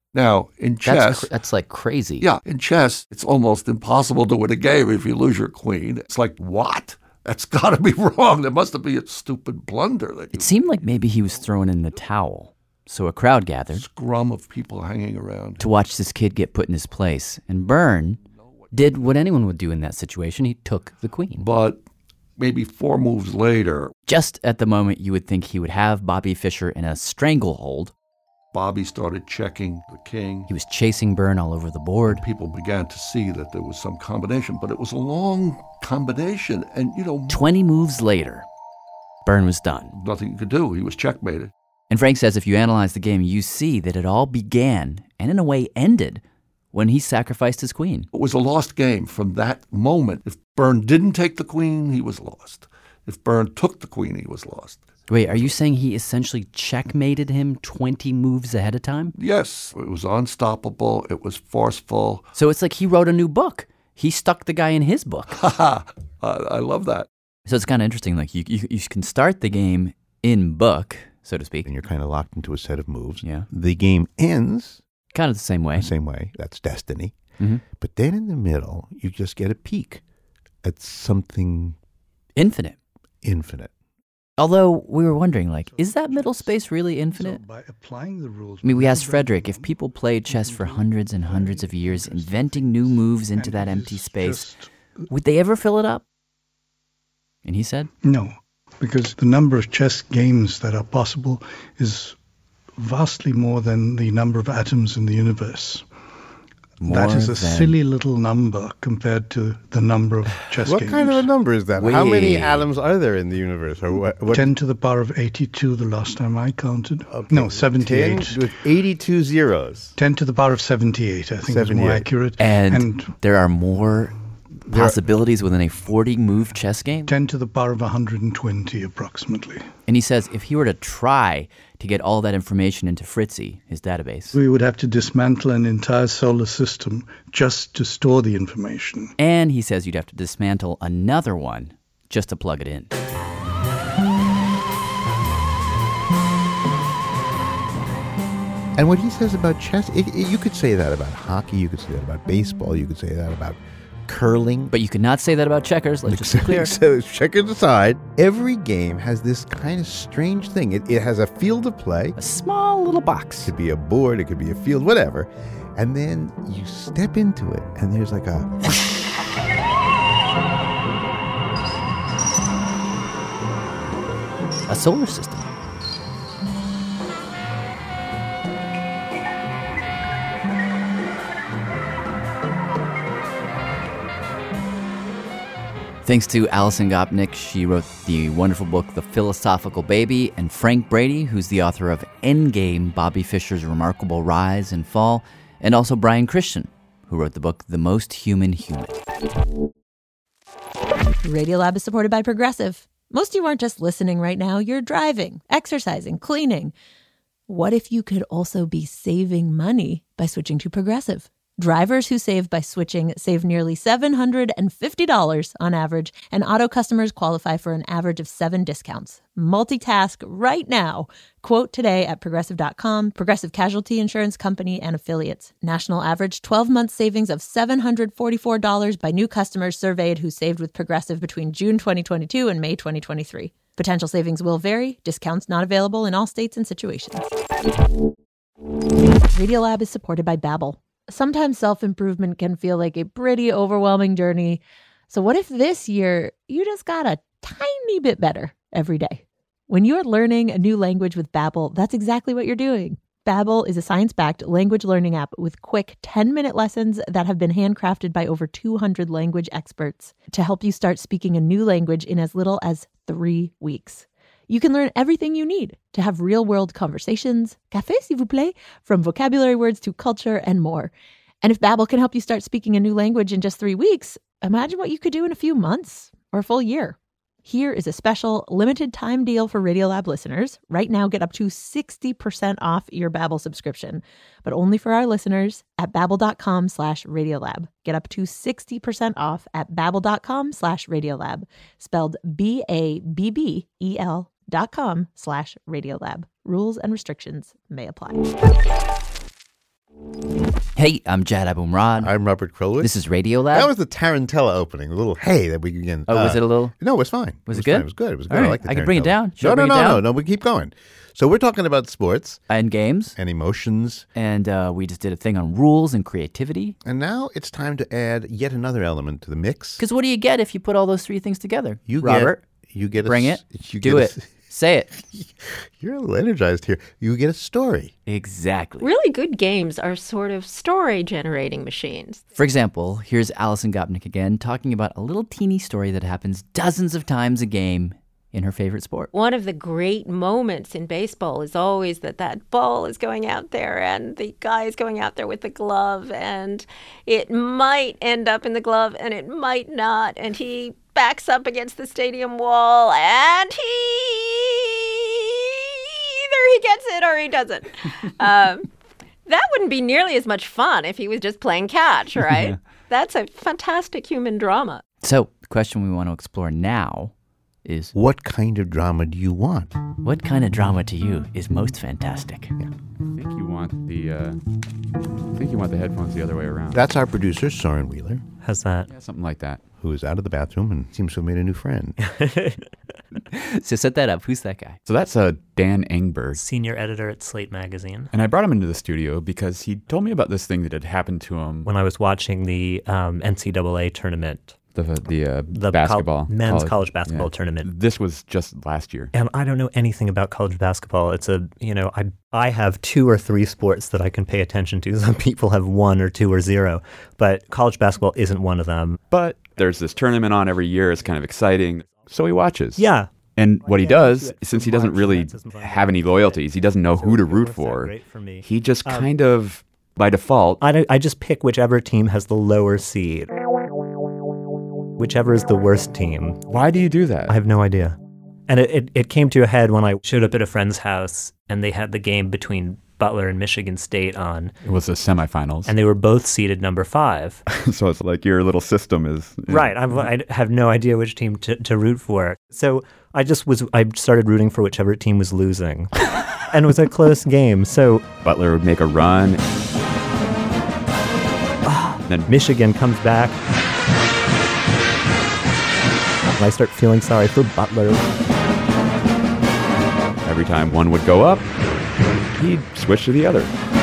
Now, in chess... That's like crazy. Yeah, in chess, it's almost impossible to win a game if you lose your queen. It's like, what? That's got to be wrong. There must have been a stupid blunder. It seemed like maybe he was throwing in the towel. So a crowd gathered. Scrum of people hanging around. To watch this kid get put in his place. And Byrne did what anyone would do in that situation. He took the queen. But maybe 4 moves later... Just at the moment you would think he would have Bobby Fischer in a stranglehold, Bobby started checking the king. He was chasing Byrne all over the board. People began to see that there was some combination, but it was a long combination. And, 20 moves later, Byrne was done. Nothing he could do. He was checkmated. And Frank says if you analyze the game, you see that it all began, and in a way ended, when he sacrificed his queen. It was a lost game from that moment. If Byrne didn't take the queen, he was lost. If Byrne took the queen, he was lost. Wait, are you saying he essentially checkmated him 20 moves ahead of time? Yes. It was unstoppable. It was forceful. So it's like he wrote a new book. He stuck the guy in his book. I love that. So it's kind of interesting. Like you can start the game in book, so to speak. And you're kind of locked into a set of moves. Yeah. The game ends. Kind of the same way. The same way. That's destiny. Mm-hmm. But then in the middle, you just get a peek at something... Infinite. Although we were wondering, is that middle space really infinite? So by applying the rules... I mean, we asked Frederick, if people played chess for hundreds and hundreds of years, inventing new moves into that empty space, would they ever fill it up? And he said? No, because the number of chess games that are possible is vastly more than the number of atoms in the universe. That is a silly little number compared to the number of chess games. What kind of a number is that? How many atoms are there in the universe? Or what? 10 to the power of 82 the last time I counted. Okay. No, 78. 10 with 82 zeros. 10 to the power of 78, I think is more accurate. And there are more possibilities within a 40-move chess game? 10 to the power of 120 approximately. And he says if he were to try to get all that information into Fritzy, his database, we would have to dismantle an entire solar system just to store the information. And he says you'd have to dismantle another one just to plug it in. And what he says about chess, you could say that about hockey, you could say that about baseball, you could say that about curling. But you could not say that about checkers, let's just be clear. So checkers aside, every game has this kind of strange thing. It has a field of play. A small little box. It could be a board, it could be a field, whatever. And then you step into it, and there's like a solar system. Thanks to Alison Gopnik. She wrote the wonderful book, The Philosophical Baby, and Frank Brady, who's the author of Endgame, Bobby Fischer's remarkable rise and fall, and also Brian Christian, who wrote the book, The Most Human Human. Radiolab is supported by Progressive. Most of you aren't just listening right now, you're driving, exercising, cleaning. What if you could also be saving money by switching to Progressive? Drivers who save by switching save nearly $750 on average, and auto customers qualify for an average of 7 discounts. Multitask right now. Quote today at Progressive.com, Progressive Casualty Insurance Company and Affiliates. National average 12-month savings of $744 by new customers surveyed who saved with Progressive between June 2022 and May 2023. Potential savings will vary. Discounts not available in all states and situations. Radiolab is supported by Babbel. Sometimes self-improvement can feel like a pretty overwhelming journey. So what if this year you just got a tiny bit better every day? When you're learning a new language with Babbel, that's exactly what you're doing. Babbel is a science-backed language learning app with quick 10-minute lessons that have been handcrafted by over 200 language experts to help you start speaking a new language in as little as 3 weeks. You can learn everything you need to have real-world conversations, café s'il vous plaît, from vocabulary words to culture and more. And if Babbel can help you start speaking a new language in just 3 weeks, imagine what you could do in a few months or a full year. Here is a special limited time deal for Radiolab listeners. Right now, get up to 60% off your Babbel subscription, but only for our listeners at babbel.com/Radiolab. Get up to 60% off at babbel.com/Radiolab, spelled BABBEL.com/Radiolab. Rules and restrictions may apply. Hey, I'm Jad Abumrad. I'm Robert Krulwich. This is Radio Lab. That was the Tarantella opening, a little hey that we began. Oh, was it a little? No, it was fine. Was it good? Fine. It was good. It was good. All right. I like the I can bring it down. No, we keep going. So we're talking about sports. And games. And emotions. And we just did a thing on rules and creativity. And now it's time to add yet another element to the mix. Because what do you get if you put all those three things together? Robert, bring it. Do it. Say it. You're a little energized here. You get a story. Exactly. Really good games are sort of story-generating machines. For example, here's Alison Gopnik again talking about a little teeny story that happens dozens of times a game in her favorite sport. One of the great moments in baseball is always that ball is going out there and the guy is going out there with the glove and it might end up in the glove and it might not, and he backs up against the stadium wall and either he gets it or he doesn't. That wouldn't be nearly as much fun if he was just playing catch, right? That's a fantastic human drama. So the question we want to explore now is, what kind of drama do you want? What kind of drama to you is most fantastic? I think you want the headphones the other way around. That's our producer, Soren Wheeler. How's that? Yeah, something like that. Who is out of the bathroom and seems to have made a new friend. So set that up. Who's that guy? So that's Dan Engberg, senior editor at Slate Magazine. And I brought him into the studio because he told me about this thing that had happened to him when I was watching the NCAA tournament. The basketball. Men's college basketball tournament. This was just last year. And I don't know anything about college basketball. It's I have 2 or 3 sports that I can pay attention to. Some people have 1 or 2 or 0, but college basketball isn't one of them. But there's this tournament on every year. It's kind of exciting. So he watches. Yeah. And what he does, since he doesn't really have any loyalties, he doesn't know who to root for, he just kind of, by default... I just pick whichever team has the lower seed. Whichever is the worst team. Why do you do that? I have no idea. And it came to a head when I showed up at a friend's house and they had the game between Butler and Michigan State on. It was the semifinals. And they were both seeded number 5. So it's like your little system is... Right. I have no idea which team to root for. So I started rooting for whichever team was losing. And it was a close game. So Butler would make a run. Then Michigan comes back. And I start feeling sorry for Butler. Every time one would go up, he'd switch to the other.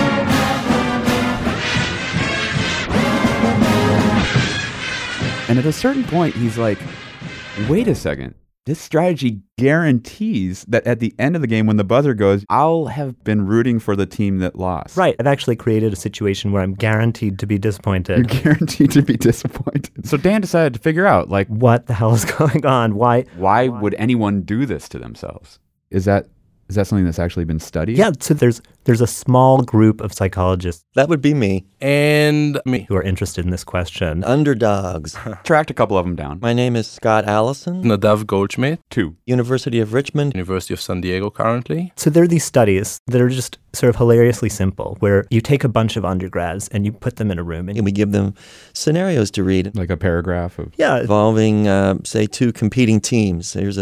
And at a certain point, he's like, wait a second. This strategy guarantees that at the end of the game, when the buzzer goes, I'll have been rooting for the team that lost. Right. I've actually created a situation where I'm guaranteed to be disappointed. You're guaranteed to be disappointed. So Dan decided to figure out, like, what the hell is going on? Why would anyone do this to themselves? Is that something that's actually been studied? Yeah. So there's a small group of psychologists. That would be me. And me. Who are interested in this question. Underdogs. Tracked a couple of them down. My name is Scott Allison. Nadav Goldschmidt. 2. University of Richmond. University of San Diego currently. So there are these studies that are just sort of hilariously simple, where you take a bunch of undergrads and you put them in a room. And we give them scenarios to read. Like a paragraph of... Yeah. Involving, say, 2 competing teams. There's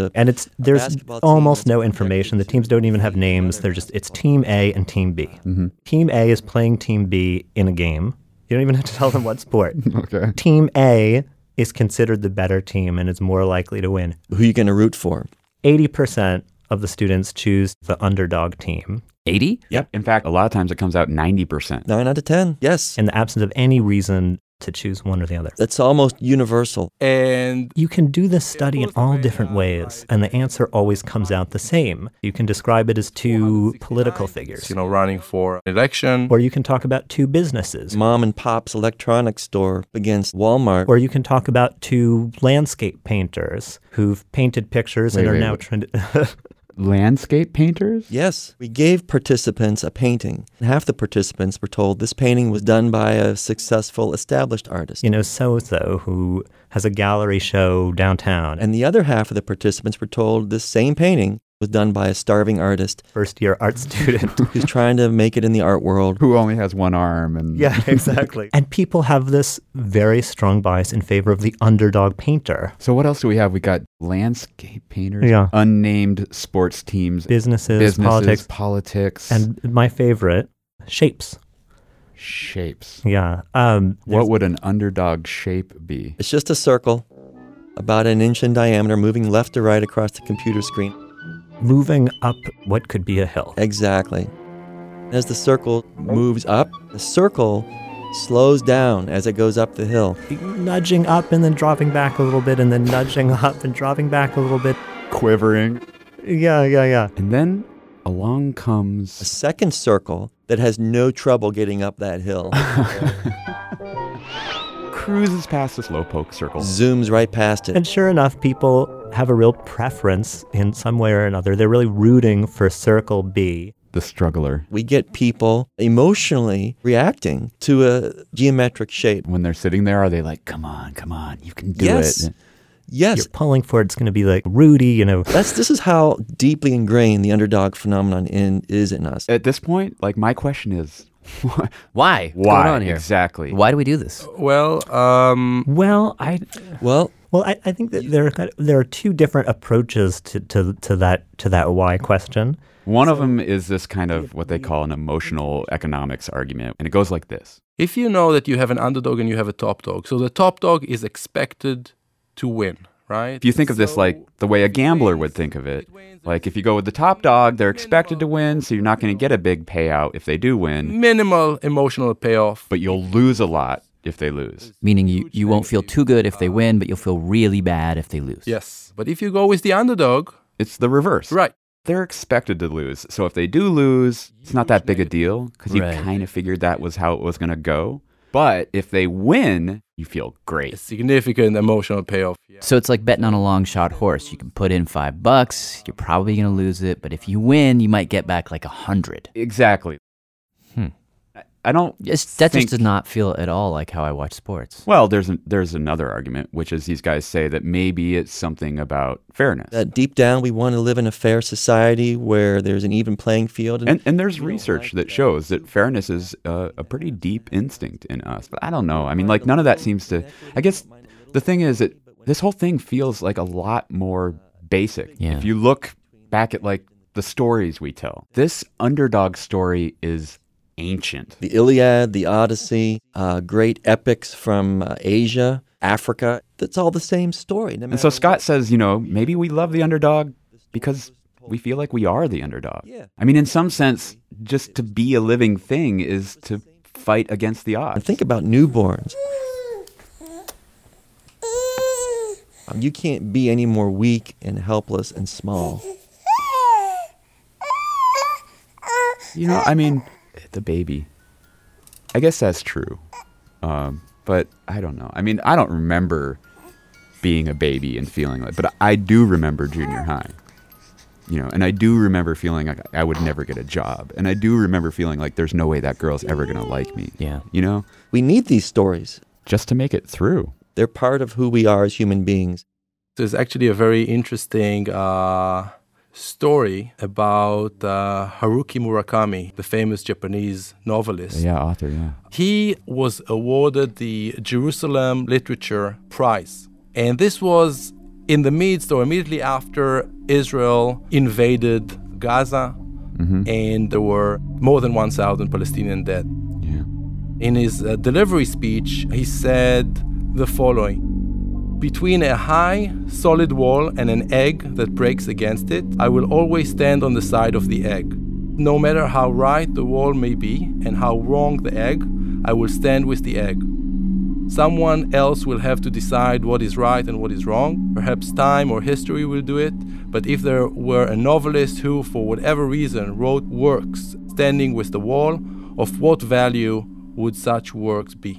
almost no information. The teams don't even have names. It's Team A and Team B. Mm-hmm. Team A is playing Team B in a game. You don't even have to tell them what sport. Okay. Team A is considered the better team and is more likely to win. Who are you going to root for? 80% of the students choose the underdog team. 80? Yep. In fact, a lot of times it comes out 90%. 9 out of 10, yes. In the absence of any reason to choose one or the other. It's almost universal. And you can do this study in all different ways, and the answer always comes out the same. You can describe it as 2 political figures. Running for election. Or you can talk about 2 businesses. Mom and Pop's electronics store against Walmart. Or you can talk about 2 landscape painters who've painted pictures and are now trying to... Landscape painters? Yes. We gave participants a painting. Half the participants were told this painting was done by a successful established artist. So-and-so who has a gallery show downtown. And the other half of the participants were told this same painting was done by a starving artist. First-year art student. Who's trying to make it in the art world. Who only has one arm. And yeah, exactly. And people have this very strong bias in favor of the underdog painter. So what else do we have? We got landscape painters, unnamed sports teams. Businesses, politics. Politics. And my favorite, shapes. Shapes. Yeah. What would an underdog shape be? It's just a circle, about an inch in diameter, moving left to right across the computer screen. Moving up what could be a hill. Exactly. As the circle moves up, the circle slows down as it goes up the hill. Nudging up and then dropping back a little bit, and then nudging up and dropping back a little bit. Quivering. Yeah. And then along comes a second circle that has no trouble getting up that hill. Cruises past the slowpoke circle. Zooms right past it. And sure enough, people have a real preference in some way or another. They're really rooting for Circle B. The struggler. We get people emotionally reacting to a geometric shape. When they're sitting there, are they like, come on, you can do it? Yes. You're pulling for it's going to be like Rudy, This is how deeply ingrained the underdog phenomenon is in us. At this point, like, my question is, why? What's going on here? Exactly. Why do we do this? Well, I think that there are two different approaches to that why question. One of them is this kind of what they call an emotional economics argument, and it goes like this. If you know that you have an underdog and you have a top dog, so the top dog is expected to win, right? If you think of this like the way a gambler would think of it, like if you go with the top dog, they're expected to win, so you're not going to get a big payout if they do win. Minimal emotional payoff. But you'll lose a lot if they lose. Meaning you won't feel too good if they win, but you'll feel really bad if they lose. Yes. But if you go with the underdog, it's the reverse. Right. They're expected to lose. So if they do lose, it's not that big a deal because you kind of figured that was how it was going to go. But if they win, you feel great. A significant emotional payoff. Yeah. So it's like betting on a long shot horse. You can put in $5, you're probably going to lose it, but if you win, you might get back like 100. Exactly. I don't that just does not feel at all like how I watch sports. Well, there's another argument, which is these guys say that maybe it's something about fairness. That deep down, we want to live in a fair society where there's an even playing field. And there's research that shows that fairness is a pretty deep instinct in us. But I don't know. I mean, like, none of that seems to... I guess the thing is that this whole thing feels like a lot more basic. Yeah. If you look back at, like, the stories we tell, this underdog story is ancient. The Iliad, the Odyssey, great epics from Asia, Africa, that's all the same story. And so Scott says, maybe we love the underdog because we feel like we are the underdog. Yeah. I mean, in some sense, just to be a living thing is to fight against the odds. And think about newborns. You can't be any more weak and helpless and small. I mean... the baby. I guess that's true. But I don't know. I mean, I don't remember being a baby and feeling like, but I do remember junior high. And I do remember feeling like I would never get a job. And I do remember feeling like there's no way that girl's ever going to like me. Yeah. We need these stories. Just to make it through. They're part of who we are as human beings. There's actually a very interesting story about Haruki Murakami, the famous Japanese novelist. Yeah, author, yeah. He was awarded the Jerusalem Literature Prize. And this was in the midst or immediately after Israel invaded Gaza, and there were more than 1,000 Palestinian dead. Yeah. In his delivery speech, he said the following: between a high, solid wall and an egg that breaks against it, I will always stand on the side of the egg. No matter how right the wall may be and how wrong the egg, I will stand with the egg. Someone else will have to decide what is right and what is wrong. Perhaps time or history will do it. But if there were a novelist who, for whatever reason, wrote works standing with the wall, of what value would such works be?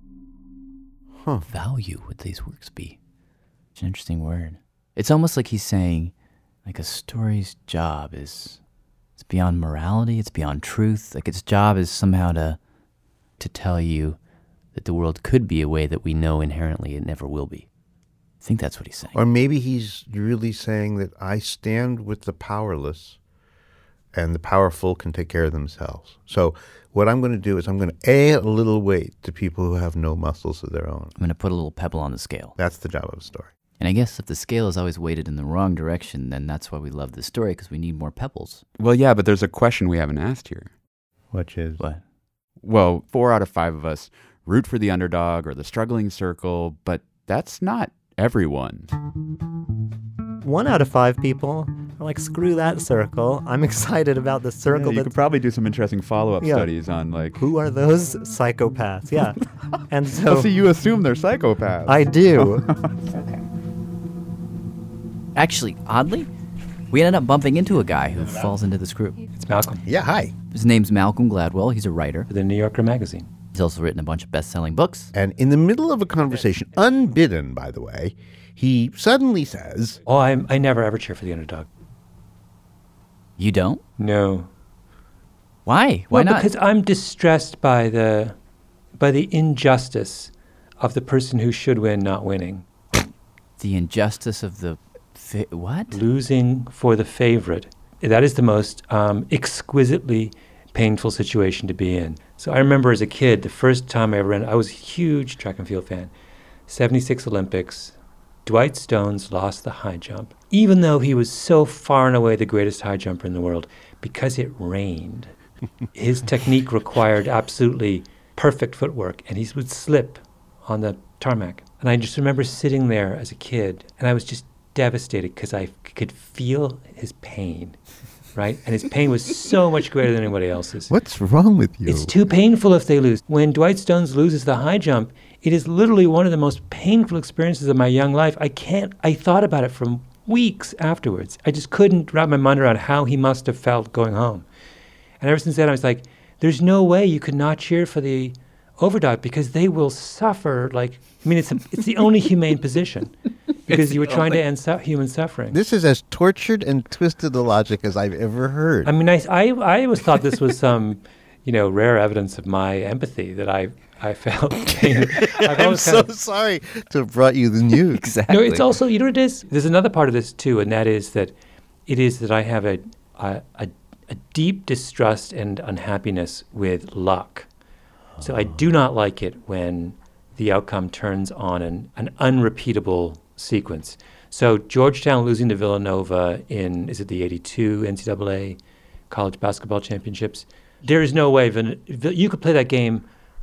Value would these works be? It's an interesting word. It's almost like he's saying, like, a story's job is, it's beyond morality, it's beyond truth. Like, its job is somehow to tell you that the world could be a way that we know inherently it never will be. I think that's what he's saying. Or maybe he's really saying that I stand with the powerless and the powerful can take care of themselves. So what I'm going to do is I'm going to add a little weight to people who have no muscles of their own. I'm going to put a little pebble on the scale. That's the job of a story. And I guess if the scale is always weighted in the wrong direction, then that's why we love this story, because we need more pebbles. Well, yeah, but there's a question we haven't asked here. Which is? What? well, 4 out of 5 of us root for the underdog or the struggling circle, but that's not everyone. 1 out of 5 people are like, screw that circle. I'm excited about the circle. You could probably do some interesting follow-up studies on like... Who are those psychopaths? Yeah. And so... Well, see, you assume they're psychopaths. I do. Actually, oddly, we ended up bumping into a guy who falls into this group. It's Malcolm. Yeah, hi. His name's Malcolm Gladwell. He's a writer. For the New Yorker magazine. He's also written a bunch of best-selling books. And in the middle of a conversation, unbidden, by the way, he suddenly says... Oh, I never ever cheer for the underdog. You don't? No. Why? Why not? Because I'm distressed by the injustice of the person who should win not winning. The injustice of the... what? Losing for the favorite. That is the most exquisitely painful situation to be in. So I remember as a kid, the first time I ever ran, I was a huge track and field fan. 76 Olympics. Dwight Stones lost the high jump, even though he was so far and away the greatest high jumper in the world, because it rained. His technique required absolutely perfect footwork, and he would slip on the tarmac. And I just remember sitting there as a kid, and I was just devastated because I could feel his pain, right? And his pain was so much greater than anybody else's. What's wrong with you? It's too painful if they lose. When Dwight Stones loses the high jump, it is literally one of the most painful experiences of my young life. I thought about it for weeks afterwards. I just couldn't wrap my mind around how he must have felt going home. And ever since then, I was like, there's no way you could not cheer for the overdog because they will suffer. It's the only humane position because you were trying to end human suffering. This is as tortured and twisted a logic as I've ever heard. I mean, I always thought this was some, rare evidence of my empathy that I felt. I'm so sorry to have brought you the news. Exactly. No, it's also, what it is? There's another part of this too, and that is that I have a deep distrust and unhappiness with luck. So I do not like it when the outcome turns on an unrepeatable sequence. So Georgetown losing to Villanova in, is it the 82 NCAA college basketball championships? There is no way you could play that game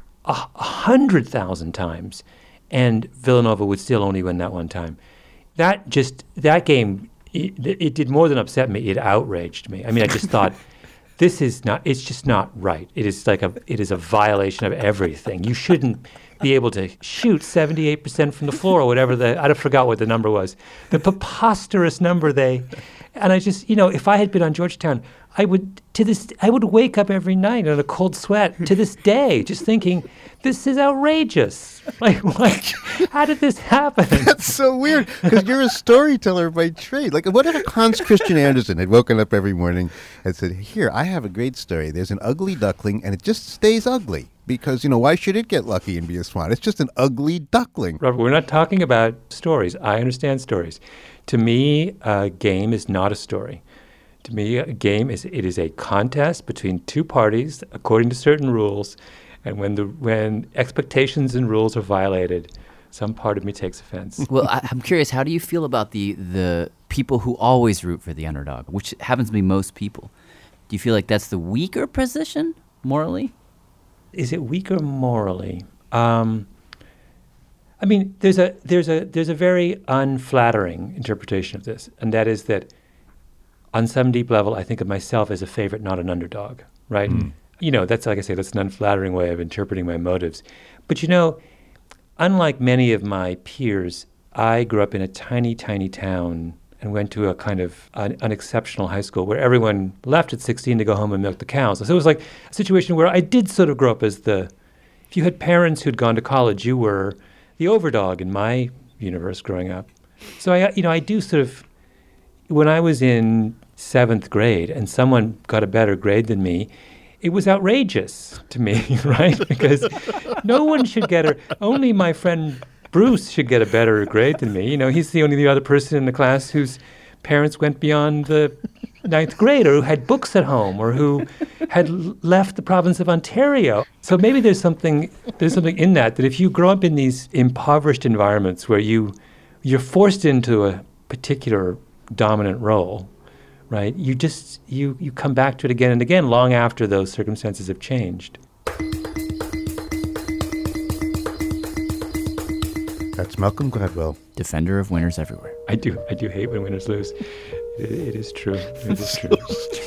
100,000 times and Villanova would still only win that one time. That game, it did more than upset me. It outraged me. I mean, I just thought, it's just not right. It is a violation of everything. You shouldn't be able to shoot 78% from the floor or whatever I forgot what the number was. The preposterous number and I just, if I had been on Georgetown, I would wake up every night in a cold sweat to this day, just thinking, this is outrageous. Like, how did this happen? That's so weird, because you're a storyteller by trade. Like, what if Hans Christian Andersen had woken up every morning and said, here, I have a great story. There's an ugly duckling, and it just stays ugly. Because, why should it get lucky and be a swan? It's just an ugly duckling. Robert, we're not talking about stories. I understand stories. To me, a game is not a story. To me, a game is a contest between two parties according to certain rules, and when expectations and rules are violated, some part of me takes offense. Well, I'm curious, how do you feel about the people who always root for the underdog, which happens to be most people? Do you feel like that's the weaker position morally? Is it weaker morally? I mean, there's a very unflattering interpretation of this, and that is that on some deep level, I think of myself as a favorite, not an underdog, right? That's, like I say, that's an unflattering way of interpreting my motives. But unlike many of my peers, I grew up in a tiny, tiny town and went to a kind of an exceptional high school where everyone left at 16 to go home and milk the cows. So it was like a situation where I did sort of grow up as if you had parents who'd gone to college, you were the overdog in my universe growing up. So I do sort of, when I was in 7th grade and someone got a better grade than me, it was outrageous to me, right? Because no one should only my friend Bruce should get a better grade than me. He's the only other person in the class whose parents went beyond the 9th grade, or who had books at home, or who had left the province of Ontario. So maybe there's something in that if you grow up in these impoverished environments where you're forced into a particular dominant role, right? You come back to it again and again long after those circumstances have changed. That's Malcolm Gladwell, defender of winners everywhere. I do hate when winners lose. It is true. It is true.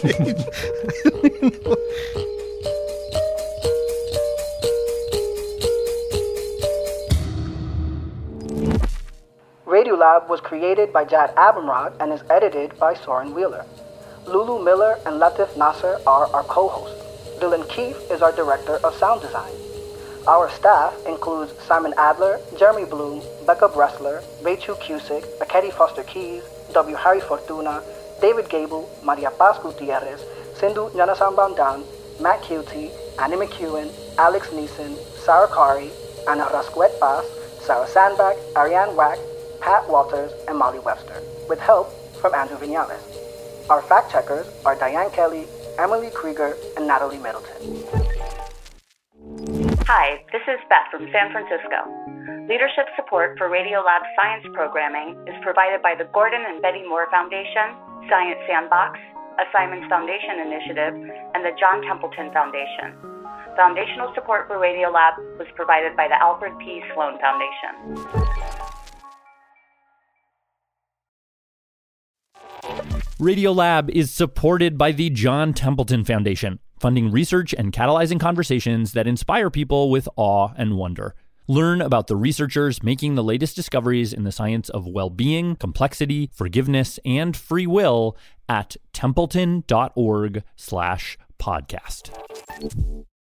Radiolab was created by Jad Abumrad and is edited by Soren Wheeler. Lulu Miller and Latif Nasser are our co-hosts. Dylan Keefe is our director of sound design. Our staff includes Simon Adler, Jeremy Bloom, Becca Bressler, Rachel Cusick, Akedi Foster Keys, W. Harry Fortuna, David Gable, Maria Paz Gutierrez, Sindhu Nyanasambandan, Matt Kilty, Annie McEwen, Alex Neeson, Sarah Kari, Anna Rasquet Paz, Sarah Sandbach, Ariane Wack, Pat Walters, and Molly Webster, with help from Andrew Vinales. Our fact-checkers are Diane Kelly, Emily Krieger, and Natalie Middleton. Hi, this is Beth from San Francisco. Leadership support for Radiolab science programming is provided by the Gordon and Betty Moore Foundation, Science Sandbox, a Simons Foundation initiative, and the John Templeton Foundation. Foundational support for Radiolab was provided by the Alfred P. Sloan Foundation. Radiolab is supported by the John Templeton Foundation, funding research and catalyzing conversations that inspire people with awe and wonder. Learn about the researchers making the latest discoveries in the science of well-being, complexity, forgiveness, and free will at templeton.org/podcast.